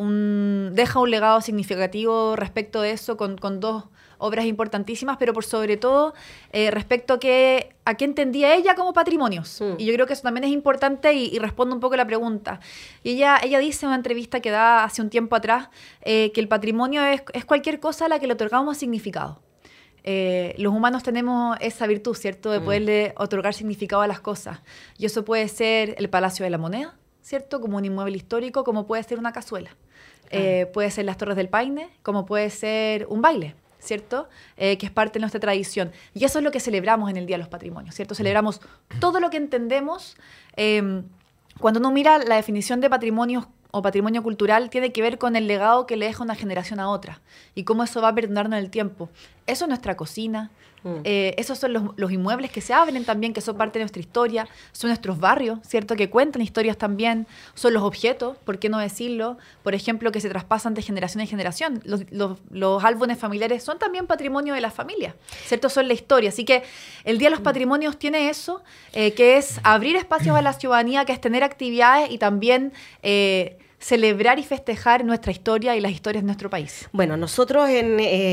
un, deja un legado significativo respecto de eso con, con dos obras importantísimas, pero por sobre todo eh, respecto a qué a qué entendía ella como patrimonios. Mm. Y yo creo que eso también es importante y, y respondo un poco a la pregunta. Y ella, ella dice en una entrevista que da hace un tiempo atrás eh, que el patrimonio es, es cualquier cosa a la que le otorgamos significado. Eh, los humanos tenemos esa virtud, ¿cierto?, de poderle otorgar significado a las cosas. Y eso puede ser el Palacio de la Moneda, ¿cierto?, como un inmueble histórico, como puede ser una cazuela. Eh, puede ser las Torres del Paine, como puede ser un baile, ¿cierto?, eh, que es parte de nuestra tradición. Y eso es lo que celebramos en el Día de los Patrimonios, ¿cierto? Celebramos todo lo que entendemos. Eh, cuando uno mira la definición de patrimonios o patrimonio cultural, tiene que ver con el legado que le deja una generación a otra y cómo eso va perdurando en el tiempo. Eso es nuestra cocina, mm. eh, esos son los, los inmuebles que se abren también, que son parte de nuestra historia, son nuestros barrios, ¿cierto?, que cuentan historias también, son los objetos, ¿por qué no decirlo? Por ejemplo, que se traspasan de generación en generación. Los, los, los álbumes familiares son también patrimonio de la familia, ¿cierto? Son la historia. Así que el Día de los Patrimonios tiene eso, eh, que es abrir espacios a la ciudadanía, que es tener actividades y también Eh, celebrar y festejar nuestra historia y las historias de nuestro país. Bueno, nosotros en,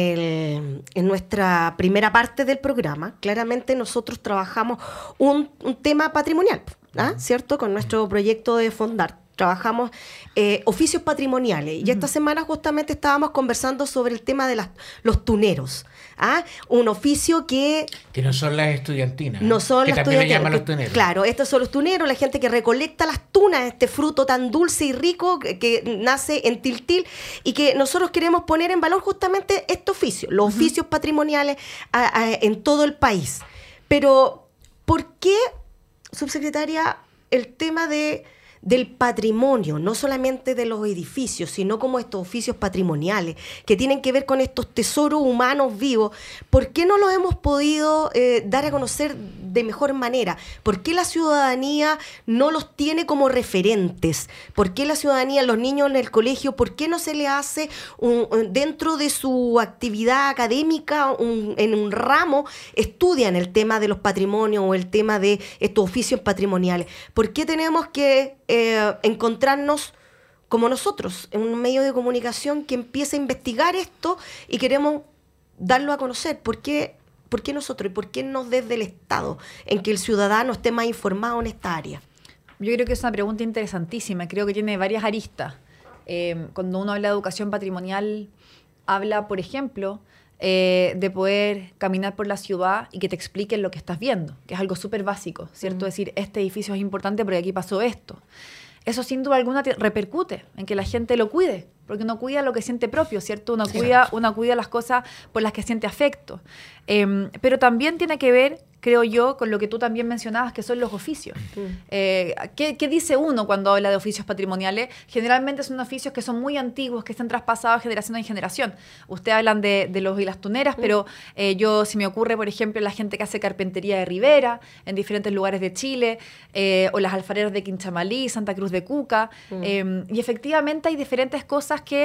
el, en nuestra primera parte del programa, claramente nosotros trabajamos un, un tema patrimonial, ¿ah? ¿cierto? Con nuestro proyecto de Fondar. Trabajamos eh, oficios patrimoniales. Y uh-huh. esta semana justamente estábamos conversando sobre el tema de las, los tuneros. ¿ah? Un oficio que... Que no son las estudiantinas. No son que las también le estudiantinas. llaman los tuneros. Claro, estos son los tuneros, la gente que recolecta las tunas, este fruto tan dulce y rico que, que nace en Tiltil y que nosotros queremos poner en valor justamente este oficio, los uh-huh. oficios patrimoniales a, a, en todo el país. Pero, ¿por qué, subsecretaria, el tema de... del patrimonio, no solamente de los edificios, sino como estos oficios patrimoniales que tienen que ver con estos tesoros humanos vivos? ¿Por qué no los hemos podido eh, dar a conocer de mejor manera? ¿Por qué la ciudadanía no los tiene como referentes? ¿Por qué la ciudadanía, los niños en el colegio, por qué no se le hace un, un, dentro de su actividad académica, un, en un ramo, estudian el tema de los patrimonios o el tema de estos oficios patrimoniales? ¿Por qué tenemos que Eh, encontrarnos como nosotros, en un medio de comunicación que empieza a investigar esto y queremos darlo a conocer? ¿Por qué, por qué nosotros y por qué no desde el Estado, en que el ciudadano esté más informado en esta área? Yo creo que es una pregunta interesantísima, creo que tiene varias aristas. Eh, cuando uno habla de educación patrimonial, habla, por ejemplo, Eh, de poder caminar por la ciudad y que te expliquen lo que estás viendo, que es algo súper básico, ¿cierto? Mm. Decir, este edificio es importante porque aquí pasó esto. Eso sin duda alguna te repercute en que la gente lo cuide, porque uno cuida lo que siente propio, ¿cierto? Uno cuida, uno cuida las cosas por las que siente afecto. Eh, pero también tiene que ver, creo yo, con lo que tú también mencionabas, que son los oficios. Mm. Eh, ¿qué, ¿Qué dice uno cuando habla de oficios patrimoniales? Generalmente son oficios que son muy antiguos, que se han traspasado de generación en generación. Ustedes hablan de, de los y las tuneras, mm. pero eh, yo, si me ocurre, por ejemplo, la gente que hace carpintería de Rivera, en diferentes lugares de Chile, eh, o las alfareras de Quinchamalí, Santa Cruz de Cuca, mm. eh, y efectivamente hay diferentes cosas que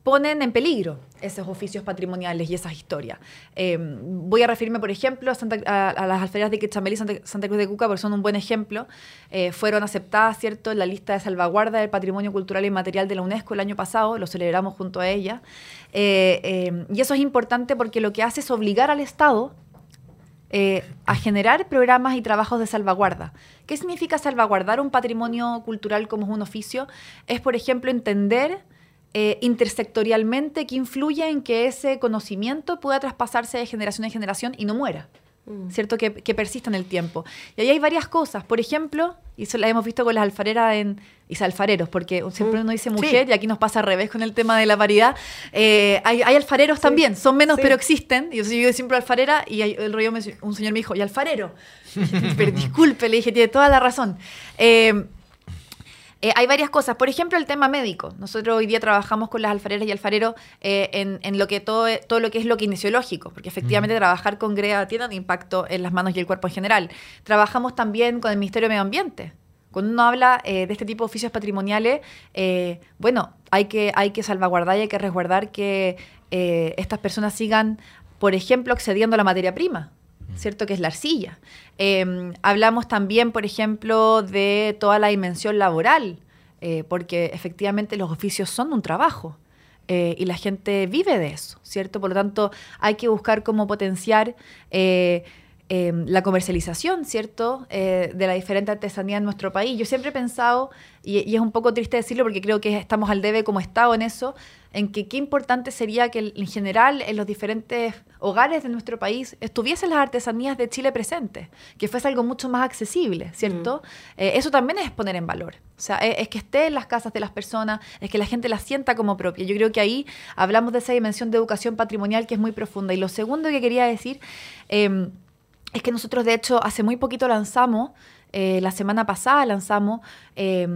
ponen en peligro esos oficios patrimoniales y esas historias. Eh, voy a referirme, por ejemplo, a, Santa, a, a las alfareras de Quetzamel y Santa, Santa Cruz de Cuca, porque son un buen ejemplo. Eh, fueron aceptadas, ¿cierto?, en la lista de salvaguarda del patrimonio cultural y inmaterial de la UNESCO el año pasado, lo celebramos junto a ella. Eh, eh, y eso es importante porque lo que hace es obligar al Estado eh, a generar programas y trabajos de salvaguarda. ¿Qué significa salvaguardar un patrimonio cultural como es un oficio? Es, por ejemplo, entender Eh, intersectorialmente que influye en que ese conocimiento pueda traspasarse de generación en generación y no muera, mm. ¿cierto? Que, que persista en el tiempo. Y ahí hay varias cosas. Por ejemplo, y eso la hemos visto con las alfareras en, y alfareros, porque siempre uno dice mujer, sí. y aquí nos pasa al revés con el tema de la paridad. Eh, hay, hay alfareros sí. también, son menos, sí. pero existen. Y yo digo siempre alfarera, y hay, el rollo me, un señor me dijo, ¿y alfarero? Pero disculpe, le dije, tiene toda la razón. Eh, Eh, hay varias cosas. Por ejemplo, el tema médico. Nosotros hoy día trabajamos con las alfareras y alfareros eh, en, en lo que todo, todo lo que es lo kinesiológico, porque efectivamente mm. trabajar con greda tiene un impacto en las manos y el cuerpo en general. Trabajamos también con el Ministerio de Medio Ambiente. Cuando uno habla eh, de este tipo de oficios patrimoniales, eh, bueno, hay que, hay que salvaguardar y hay que resguardar que eh, estas personas sigan, por ejemplo, accediendo a la materia prima, ¿cierto? Que es la arcilla. Eh, hablamos también, por ejemplo, de toda la dimensión laboral, eh, porque efectivamente los oficios son un trabajo eh, y la gente vive de eso, ¿cierto? Por lo tanto, hay que buscar cómo potenciar eh, eh, la comercialización, ¿cierto? Eh, de la diferente artesanía en nuestro país. Yo siempre he pensado, y, y es un poco triste decirlo porque creo que estamos al debe como Estado en eso, en que qué importante sería que en general en los diferentes hogares de nuestro país estuviesen las artesanías de Chile presentes, que fuese algo mucho más accesible, ¿cierto? Mm. Eh, eso también es poner en valor. O sea, es, es que esté en las casas de las personas, es que la gente las sienta como propia. Yo creo que ahí hablamos de esa dimensión de educación patrimonial que es muy profunda. Y lo segundo que quería decir eh, es que nosotros, de hecho, hace muy poquito lanzamos, eh, la semana pasada lanzamos eh,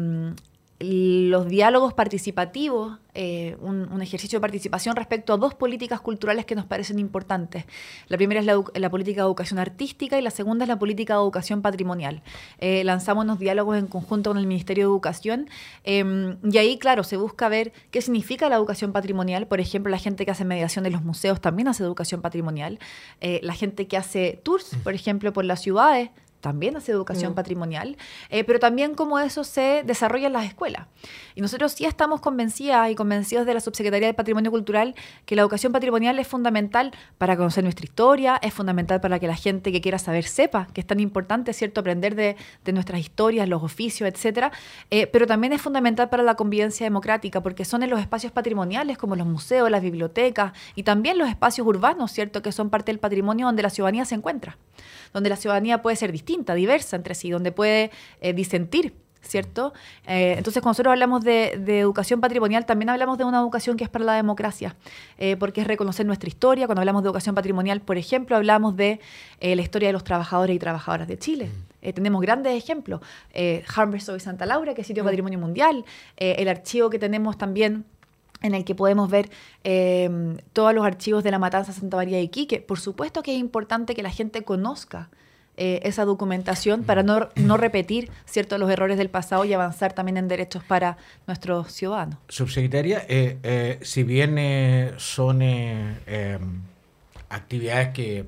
los diálogos participativos, eh, un, un ejercicio de participación respecto a dos políticas culturales que nos parecen importantes. La primera es la, la política de educación artística y la segunda es la política de educación patrimonial. Eh, lanzamos unos diálogos en conjunto con el Ministerio de Educación eh, y ahí, claro, se busca ver qué significa la educación patrimonial. Por ejemplo, la gente que hace mediación de los museos también hace educación patrimonial. Eh, la gente que hace tours, por ejemplo, por las ciudades, también hace educación mm. patrimonial, eh, pero también cómo eso se desarrolla en las escuelas. Y nosotros sí estamos convencidas y convencidos de la Subsecretaría del Patrimonio Cultural que la educación patrimonial es fundamental para conocer nuestra historia, es fundamental para que la gente que quiera saber sepa que es tan importante, ¿cierto?, aprender de, de nuestras historias, los oficios, etcétera, eh, pero también es fundamental para la convivencia democrática, porque son en los espacios patrimoniales como los museos, las bibliotecas y también los espacios urbanos, ¿cierto?, que son parte del patrimonio donde la ciudadanía se encuentra, donde la ciudadanía puede ser distinta, diversa entre sí, donde puede eh, disentir, ¿cierto? Eh, entonces, cuando nosotros hablamos de, de educación patrimonial, también hablamos de una educación que es para la democracia, eh, porque es reconocer nuestra historia. Cuando hablamos de educación patrimonial, por ejemplo, hablamos de eh, la historia de los trabajadores y trabajadoras de Chile. Eh, tenemos grandes ejemplos. Eh, Humberstone y Santa Laura, que es sitio de patrimonio mundial. Eh, el archivo que tenemos también, en el que podemos ver eh, todos los archivos de la matanza de Santa María de Iquique. Por supuesto que es importante que la gente conozca eh, esa documentación para no, no repetir, ¿cierto?, los errores del pasado y avanzar también en derechos para nuestros ciudadanos. Subsecretaria, eh, eh, si bien eh, son eh, eh, actividades que,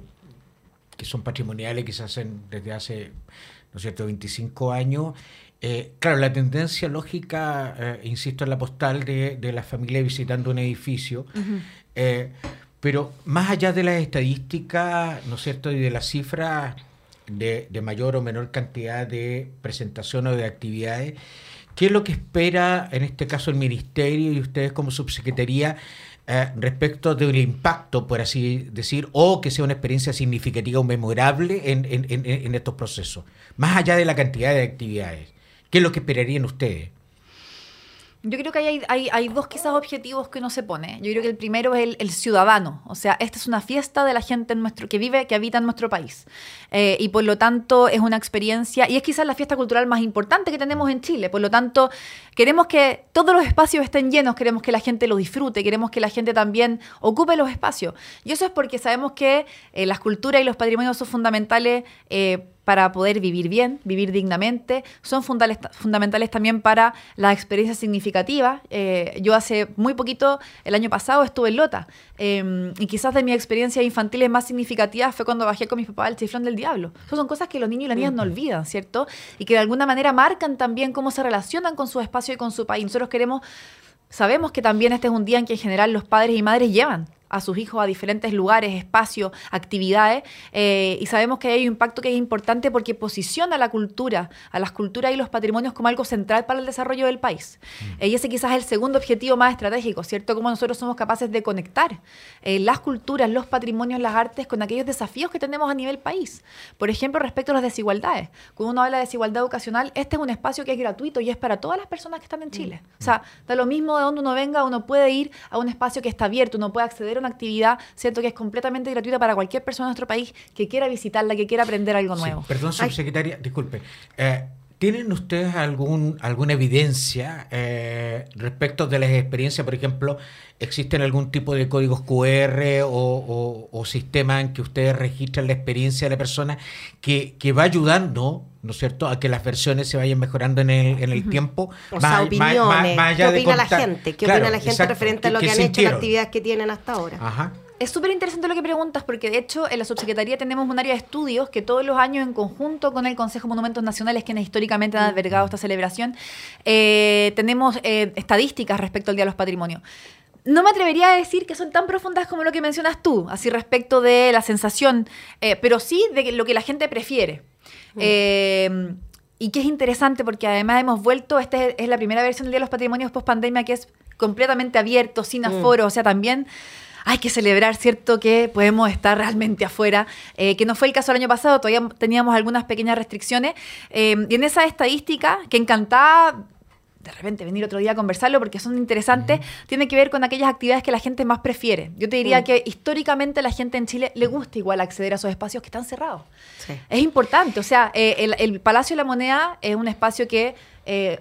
que son patrimoniales, que se hacen desde hace, ¿no es cierto?, veinticinco años, Eh, claro, la tendencia lógica, eh, insisto, en la postal de, de la familia visitando un edificio, uh-huh. eh, pero más allá de las estadísticas, ¿no es cierto?, y de las cifras de, de mayor o menor cantidad de presentaciones o de actividades, ¿qué es lo que espera, en este caso, el Ministerio y ustedes como Subsecretaría eh, respecto del impacto, por así decir, o que sea una experiencia significativa o memorable en, en, en, en estos procesos, más allá de la cantidad de actividades? ¿Qué es lo que esperarían ustedes? Yo creo que hay, hay, hay dos quizás objetivos que uno se pone. Yo creo que el primero es el, el ciudadano. O sea, esta es una fiesta de la gente en nuestro, que vive, que habita en nuestro país. Eh, y por lo tanto es una experiencia, y es quizás la fiesta cultural más importante que tenemos en Chile. Por lo tanto, queremos que todos los espacios estén llenos, queremos que la gente lo disfrute, queremos que la gente también ocupe los espacios. Y eso es porque sabemos que eh, las culturas y los patrimonios son fundamentales eh, para poder vivir bien, vivir dignamente, son fundales- fundamentales también para las experiencias significativas. Eh, yo hace muy poquito, el año pasado, estuve en Lota, eh, y quizás de mis experiencias infantiles más significativas fue cuando bajé con mis papás al Chiflón del Diablo. Esas son cosas que los niños y las niñas no olvidan, ¿cierto? Y que de alguna manera marcan también cómo se relacionan con su espacio y con su país. Nosotros queremos, sabemos que también este es un día en que en general los padres y madres llevan a sus hijos a diferentes lugares, espacios, actividades, eh, y sabemos que hay un impacto que es importante porque posiciona la cultura, a las culturas y los patrimonios como algo central para el desarrollo del país. Mm. Eh, y ese quizás es el segundo objetivo más estratégico, ¿cierto? Cómo nosotros somos capaces de conectar eh, las culturas, los patrimonios, las artes con aquellos desafíos que tenemos a nivel país. Por ejemplo, respecto a las desigualdades. Cuando uno habla de desigualdad educacional, este es un espacio que es gratuito y es para todas las personas que están en Chile. Mm. O sea, da lo mismo de donde uno venga, uno puede ir a un espacio que está abierto, uno puede acceder a una actividad, ¿cierto?, que es completamente gratuita para cualquier persona de nuestro país que quiera visitarla, que quiera aprender algo nuevo. Sí, perdón, subsecretaria, disculpe. Eh, ¿Tienen ustedes algún, alguna evidencia eh, respecto de las experiencias? Por ejemplo, ¿existen algún tipo de códigos cu erre o, o, o sistema en que ustedes registran la experiencia de la persona que, que va ayudando, ¿no es cierto?, a que las versiones se vayan mejorando en el, en el uh-huh. tiempo? O sea, opiniones. Más, más, más ¿Qué opina la gente? ¿Qué claro, opina la gente exacto, referente a lo que, que han sintieron? hecho, las actividades que tienen hasta ahora? Ajá. Es súper interesante lo que preguntas porque de hecho en la subsecretaría tenemos un área de estudios que todos los años en conjunto con el Consejo de Monumentos Nacionales, quienes históricamente han albergado esta celebración, eh, tenemos eh, estadísticas respecto al Día de los Patrimonios. No me atrevería a decir que son tan profundas como lo que mencionas tú, así respecto de la sensación, eh, pero sí de lo que la gente prefiere. Mm. Eh, y que es interesante porque además hemos vuelto, esta es la primera versión del Día de los Patrimonios post pandemia que es completamente abierto, sin aforo, mm. o sea, también hay que celebrar, ¿cierto?, que podemos estar realmente afuera, eh, que no fue el caso el año pasado, todavía teníamos algunas pequeñas restricciones, eh, y en esa estadística, que encantada de repente venir otro día a conversarlo porque son interesantes, uh-huh. tiene que ver con aquellas actividades que la gente más prefiere. Yo te diría uh-huh. que históricamente la gente en Chile le gusta igual acceder a esos espacios que están cerrados. Sí. Es importante, o sea, eh, el, el Palacio de la Moneda es un espacio que eh,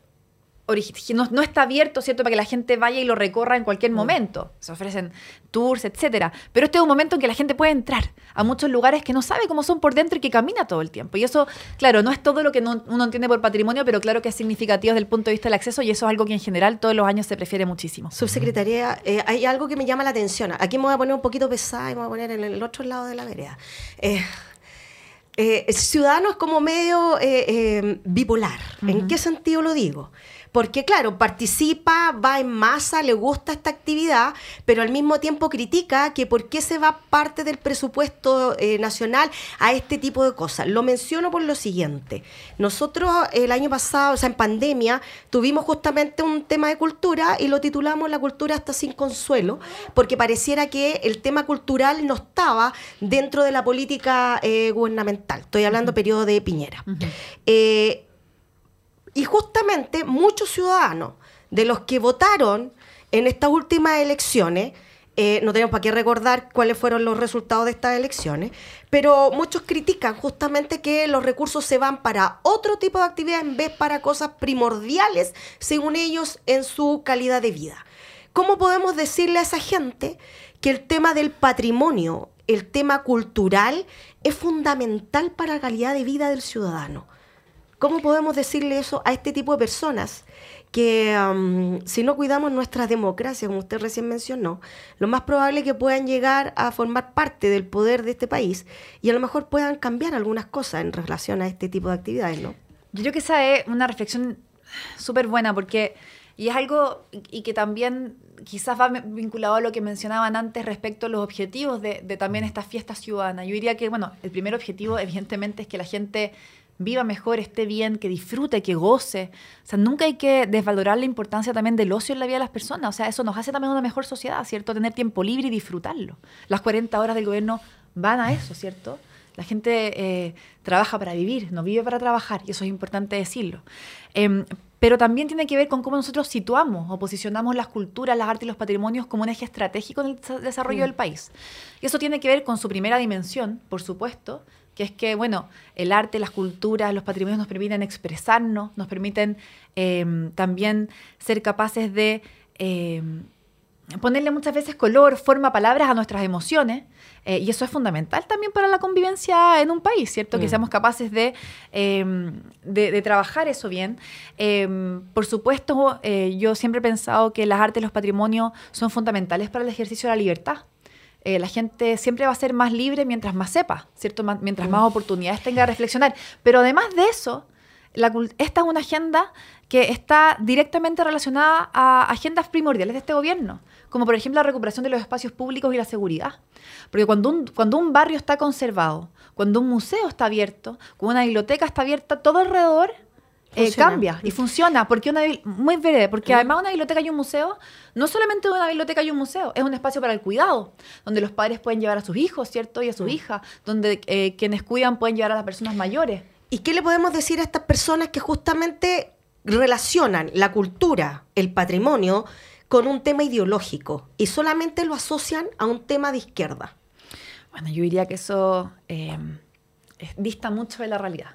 No, no está abierto, ¿cierto?, para que la gente vaya y lo recorra en cualquier momento. Se ofrecen tours, etcétera. Pero este es un momento en que la gente puede entrar a muchos lugares que no sabe cómo son por dentro y que camina todo el tiempo. Y eso, claro, no es todo lo que no, uno entiende por patrimonio, pero claro que es significativo desde el punto de vista del acceso y eso es algo que en general todos los años se prefiere muchísimo. Subsecretaria, eh, hay algo que me llama la atención. Aquí me voy a poner un poquito pesada y me voy a poner en el otro lado de la vereda. Eh, eh, Ciudadano es como medio eh, eh, bipolar. Uh-huh. ¿En qué sentido lo digo? Porque, claro, participa, va en masa, le gusta esta actividad, pero al mismo tiempo critica que por qué se va parte del presupuesto eh, nacional a este tipo de cosas. Lo menciono por lo siguiente. Nosotros el año pasado, o sea, en pandemia, tuvimos justamente un tema de cultura y lo titulamos La cultura hasta sin consuelo, porque pareciera que el tema cultural no estaba dentro de la política eh, gubernamental. Estoy hablando uh-huh. periodo de Piñera. Uh-huh. Eh, Y justamente muchos ciudadanos de los que votaron en estas últimas elecciones, eh, no tenemos para qué recordar cuáles fueron los resultados de estas elecciones, pero muchos critican justamente que los recursos se van para otro tipo de actividades en vez para cosas primordiales, según ellos, en su calidad de vida. ¿Cómo podemos decirle a esa gente que el tema del patrimonio, el tema cultural, es fundamental para la calidad de vida del ciudadano? ¿Cómo podemos decirle eso a este tipo de personas que um, si no cuidamos nuestra democracia, como usted recién mencionó, lo más probable es que puedan llegar a formar parte del poder de este país y a lo mejor puedan cambiar algunas cosas en relación a este tipo de actividades, ¿no? Yo creo que esa es una reflexión súper buena porque, y es algo y que también quizás va vinculado a lo que mencionaban antes respecto a los objetivos de, de también estas fiestas ciudadanas. Yo diría que, bueno, el primer objetivo evidentemente es que la gente viva mejor, esté bien, que disfrute, que goce. O sea, nunca hay que desvalorar la importancia también del ocio en la vida de las personas. O sea, eso nos hace también una mejor sociedad, ¿cierto? Tener tiempo libre y disfrutarlo. Las cuarenta horas del gobierno van a eso, ¿cierto? La gente eh, trabaja para vivir, no vive para trabajar, y eso es importante decirlo. Eh, pero también tiene que ver con cómo nosotros situamos o posicionamos las culturas, las artes y los patrimonios como un eje estratégico en el desarrollo mm. del país. Y eso tiene que ver con su primera dimensión, por supuesto, que es que, bueno, el arte, las culturas, los patrimonios nos permiten expresarnos, nos permiten eh, también ser capaces de eh, ponerle muchas veces color, forma, palabras a nuestras emociones. Eh, y eso es fundamental también para la convivencia en un país, ¿cierto? Mm. Que seamos capaces de, eh, de, de trabajar eso bien. Eh, por supuesto, eh, yo siempre he pensado que las artes y los patrimonios son fundamentales para el ejercicio de la libertad. Eh, la gente siempre va a ser más libre mientras más sepa, ¿cierto? Ma- mientras más oportunidades tenga de reflexionar. Pero además de eso, la, esta es una agenda que está directamente relacionada a agendas primordiales de este gobierno, como por ejemplo la recuperación de los espacios públicos y la seguridad. Porque cuando un, cuando un barrio está conservado, cuando un museo está abierto, cuando una biblioteca está abierta, todo alrededor eh, cambia y funciona. Porque una, muy breve, porque además una biblioteca y un museo, no solamente una biblioteca y un museo, es un espacio para el cuidado, donde los padres pueden llevar a sus hijos, ¿cierto? Y a sus hijas, donde eh, quienes cuidan pueden llevar a las personas mayores. ¿Y qué le podemos decir a estas personas que justamente relacionan la cultura, el patrimonio, con un tema ideológico y solamente lo asocian a un tema de izquierda? Bueno, yo diría que eso eh, dista mucho de la realidad.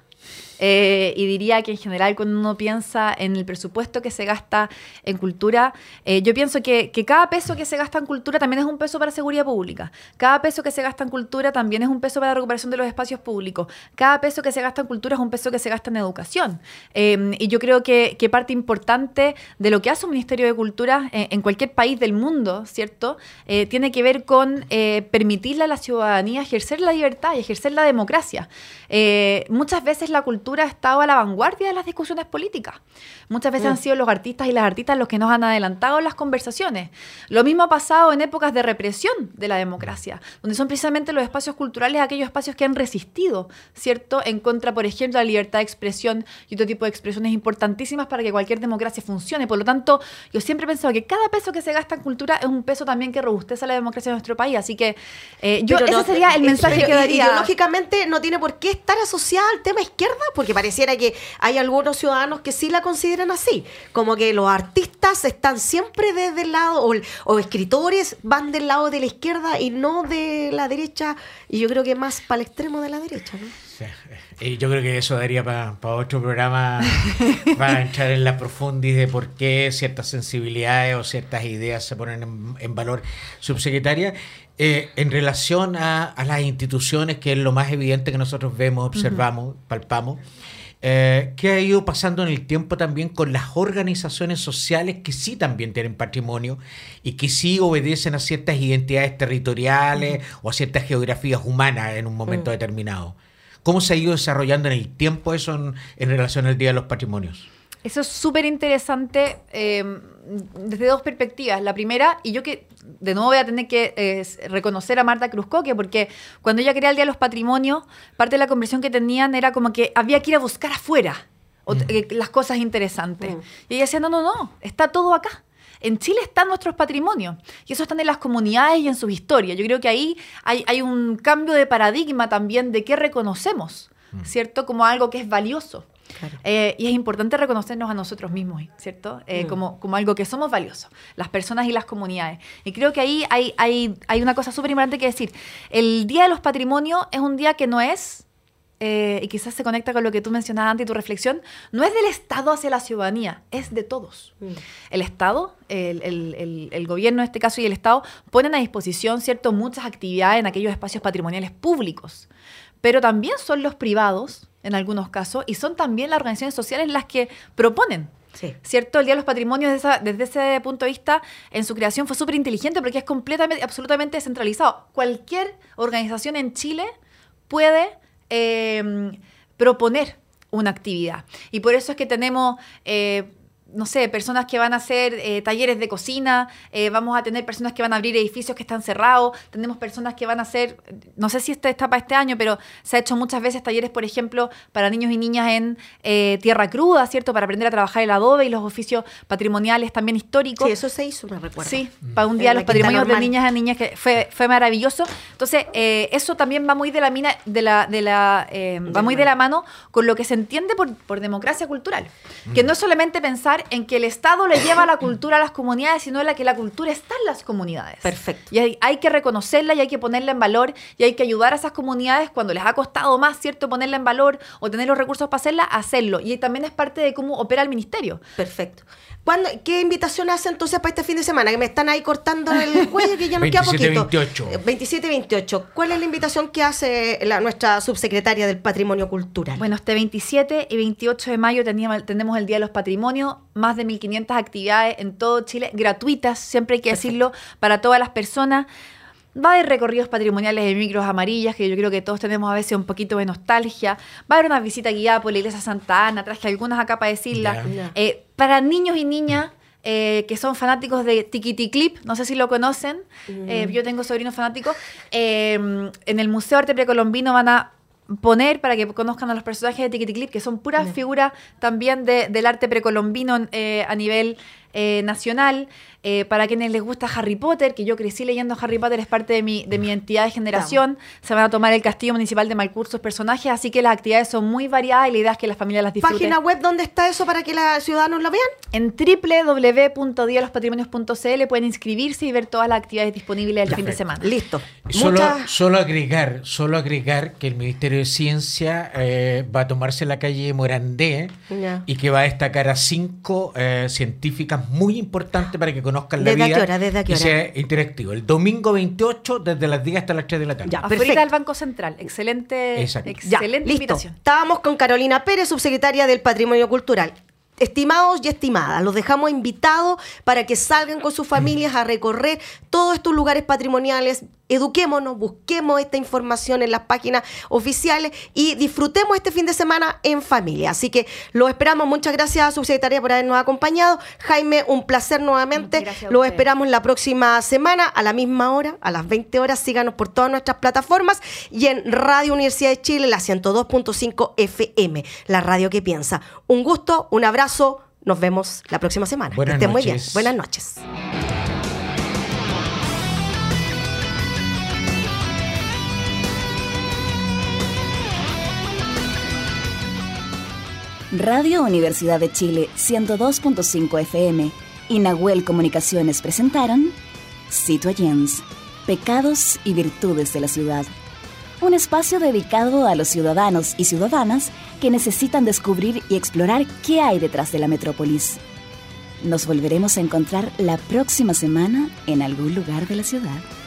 Eh, y diría que en general cuando uno piensa en el presupuesto que se gasta en cultura, eh, yo pienso que, que cada peso que se gasta en cultura también es un peso para seguridad pública. Cada peso que se gasta en cultura también es un peso para la recuperación de los espacios públicos. Cada peso que se gasta en cultura es un peso que se gasta en educación. Eh, y yo creo que, que parte importante de lo que hace un Ministerio de Cultura eh, en cualquier país del mundo, ¿cierto? Eh, tiene que ver con eh, permitirle a la ciudadanía ejercer la libertad y ejercer la democracia. Eh, muchas veces la cultura ha estado a la vanguardia de las discusiones políticas. Muchas veces mm. han sido los artistas y las artistas los que nos han adelantado en las conversaciones. Lo mismo ha pasado en épocas de represión de la democracia, donde son precisamente los espacios culturales aquellos espacios que han resistido, ¿cierto?, en contra, por ejemplo, de la libertad de expresión y otro tipo de expresiones importantísimas para que cualquier democracia funcione. Por lo tanto, yo siempre he pensado que cada peso que se gasta en cultura es un peso también que robustece a la democracia de nuestro país. Así que eh, yo, ese no, sería el mensaje pero, que daría. Ideológicamente no tiene por qué estar asociada al tema izquierda, porque pareciera que hay algunos ciudadanos que sí la consideran así, como que los artistas están siempre desde el lado, o, o escritores van del lado de la izquierda y no de la derecha, y yo creo que más para el extremo de la derecha, ¿no? Sí. Y yo creo que eso daría para pa otro programa, para entrar en la profundidad de por qué ciertas sensibilidades o ciertas ideas se ponen en, en valor. Subsecretaria, eh, en relación a, a las instituciones, que es lo más evidente que nosotros vemos, observamos, uh-huh. palpamos, eh, ¿qué ha ido pasando en el tiempo también con las organizaciones sociales que sí también tienen patrimonio y que sí obedecen a ciertas identidades territoriales uh-huh. o a ciertas geografías humanas en un momento uh-huh. determinado? ¿Cómo se ha ido desarrollando en el tiempo eso en, en relación al Día de los Patrimonios? Eso es súper interesante eh, desde dos perspectivas. La primera, y yo que de nuevo voy a tener que eh, reconocer a Marta Cruzcoque, porque cuando ella quería el Día de los Patrimonios, parte de la conversación que tenían era como que había que ir a buscar afuera mm. eh, las cosas interesantes. Mm. Y ella decía, no, no, no, está todo acá. En Chile están nuestros patrimonios y eso están en las comunidades y en sus historias. Yo creo que ahí hay, hay un cambio de paradigma también de qué reconocemos, mm. ¿cierto? Como algo que es valioso. Claro. Eh, y es importante reconocernos a nosotros mismos, ¿cierto? Eh, mm. como, como algo que somos valiosos, las personas y las comunidades. Y creo que ahí hay, hay, hay una cosa súper importante que decir. El Día de los Patrimonios es un día que no es... Eh, y quizás se conecta con lo que tú mencionabas antes y tu reflexión, no es del Estado hacia la ciudadanía, es de todos. Mm. El Estado, el, el, el, el gobierno en este caso y el Estado ponen a disposición, ¿cierto?, muchas actividades en aquellos espacios patrimoniales públicos, pero también son los privados, en algunos casos, y son también las organizaciones sociales las que proponen. Sí. ¿Cierto? El Día de los Patrimonios desde, esa, desde ese punto de vista en su creación fue súper inteligente porque es completamente, absolutamente descentralizado. Cualquier organización en Chile puede Eh, proponer una actividad. Y por eso es que tenemos, eh, no sé, personas que van a hacer eh, talleres de cocina, eh, vamos a tener personas que van a abrir edificios que están cerrados, tenemos personas que van a hacer, no sé si esta está para este año, pero se ha hecho muchas veces talleres, por ejemplo, para niños y niñas en eh, tierra cruda, ¿cierto? Para aprender a trabajar el adobe y los oficios patrimoniales también históricos. Sí, eso se hizo, me recuerdo. Sí, mm. para un día los patrimonios de niñas y niñas, que fue, fue maravilloso. Entonces, eh, eso también va muy de la mina, de la, de la, eh, va muy de la mano con lo que se entiende por, por democracia cultural, mm. que no es solamente pensar pensar en que el Estado le lleva la cultura a las comunidades, sino en la que la cultura está en las comunidades. Perfecto. Y hay, hay que reconocerla y hay que ponerla en valor y hay que ayudar a esas comunidades cuando les ha costado más, ¿cierto?, ponerla en valor o tener los recursos para hacerla, a hacerlo. Y también es parte de cómo opera el ministerio. Perfecto. ¿Cuándo, ¿Qué invitación hace entonces para este fin de semana? Que me están ahí cortando el cuello, que ya nos queda poquito. veintisiete veintiocho. veintisiete veintiocho. ¿Cuál es la invitación que hace la, nuestra subsecretaria del Patrimonio Cultural? Bueno, este veintisiete y veintiocho de mayo teníamos, tenemos el Día de los Patrimonios, más de mil quinientas actividades en todo Chile, gratuitas, siempre hay que Perfecto. decirlo, para todas las personas. Va a haber recorridos patrimoniales de micros amarillas, que yo creo que todos tenemos a veces un poquito de nostalgia. Va a haber una visita guiada por la iglesia Santa Ana, traje algunas acá para decirla. Ya. Eh, para niños y niñas eh, que son fanáticos de Tiquiticlip, no sé si lo conocen, Mm. eh, yo tengo sobrinos fanáticos, eh, en el Museo de Arte Precolombino van a poner para que conozcan a los personajes de Tiquiticlip, que son puras Ya. figuras también de, del arte precolombino eh, a nivel eh, nacional. Eh, para quienes les gusta Harry Potter, que yo crecí leyendo Harry Potter, es parte de mi, de mi identidad de generación. Se van a tomar el Castillo Municipal de Maipú sus personajes, así que las actividades son muy variadas y la idea es que las familias las disfruten. ¿Página web dónde está eso para que los ciudadanos lo vean? En doble u doble u doble u punto dia de los patrimonios punto c l pueden inscribirse y ver todas las actividades disponibles el fin de semana. Listo. Solo, Muchas- solo agregar, solo agregar que el Ministerio de Ciencia eh, va a tomarse la calle Morandé Ya. y que va a destacar a cinco eh, científicas muy importantes para que conozcan la ¿Desde a vida qué hora? ¿Desde a qué y hora? sea interactivo. El domingo veintiocho desde las diez hasta las tres de la tarde. Ya. Afuera perfecto. del Banco Central. Excelente, Exacto. Ya, excelente listo. invitación. Estábamos con Carolina Pérez, subsecretaria del Patrimonio Cultural. Estimados y estimadas, los dejamos invitados para que salgan con sus familias a recorrer todos estos lugares patrimoniales. Eduquémonos, busquemos esta información en las páginas oficiales y disfrutemos este fin de semana en familia. Así que los esperamos. Muchas gracias, subsecretaria, por habernos acompañado. Jaime, un placer nuevamente. Gracias a Los ustedes. esperamos la próxima semana a la misma hora, a las veinte horas. Síganos por todas nuestras plataformas y en Radio Universidad de Chile, la ciento dos punto cinco F M, la radio que piensa. Un gusto, un abrazo. Nos vemos la próxima semana. Buenas que estén muy bien. noches. Buenas noches. Radio Universidad de Chile ciento dos punto cinco F M y Nahuel Comunicaciones presentaron Citoyens, Pecados y Virtudes de la Ciudad. Un espacio dedicado a los ciudadanos y ciudadanas que necesitan descubrir y explorar qué hay detrás de la metrópolis. Nos volveremos a encontrar la próxima semana en algún lugar de la ciudad.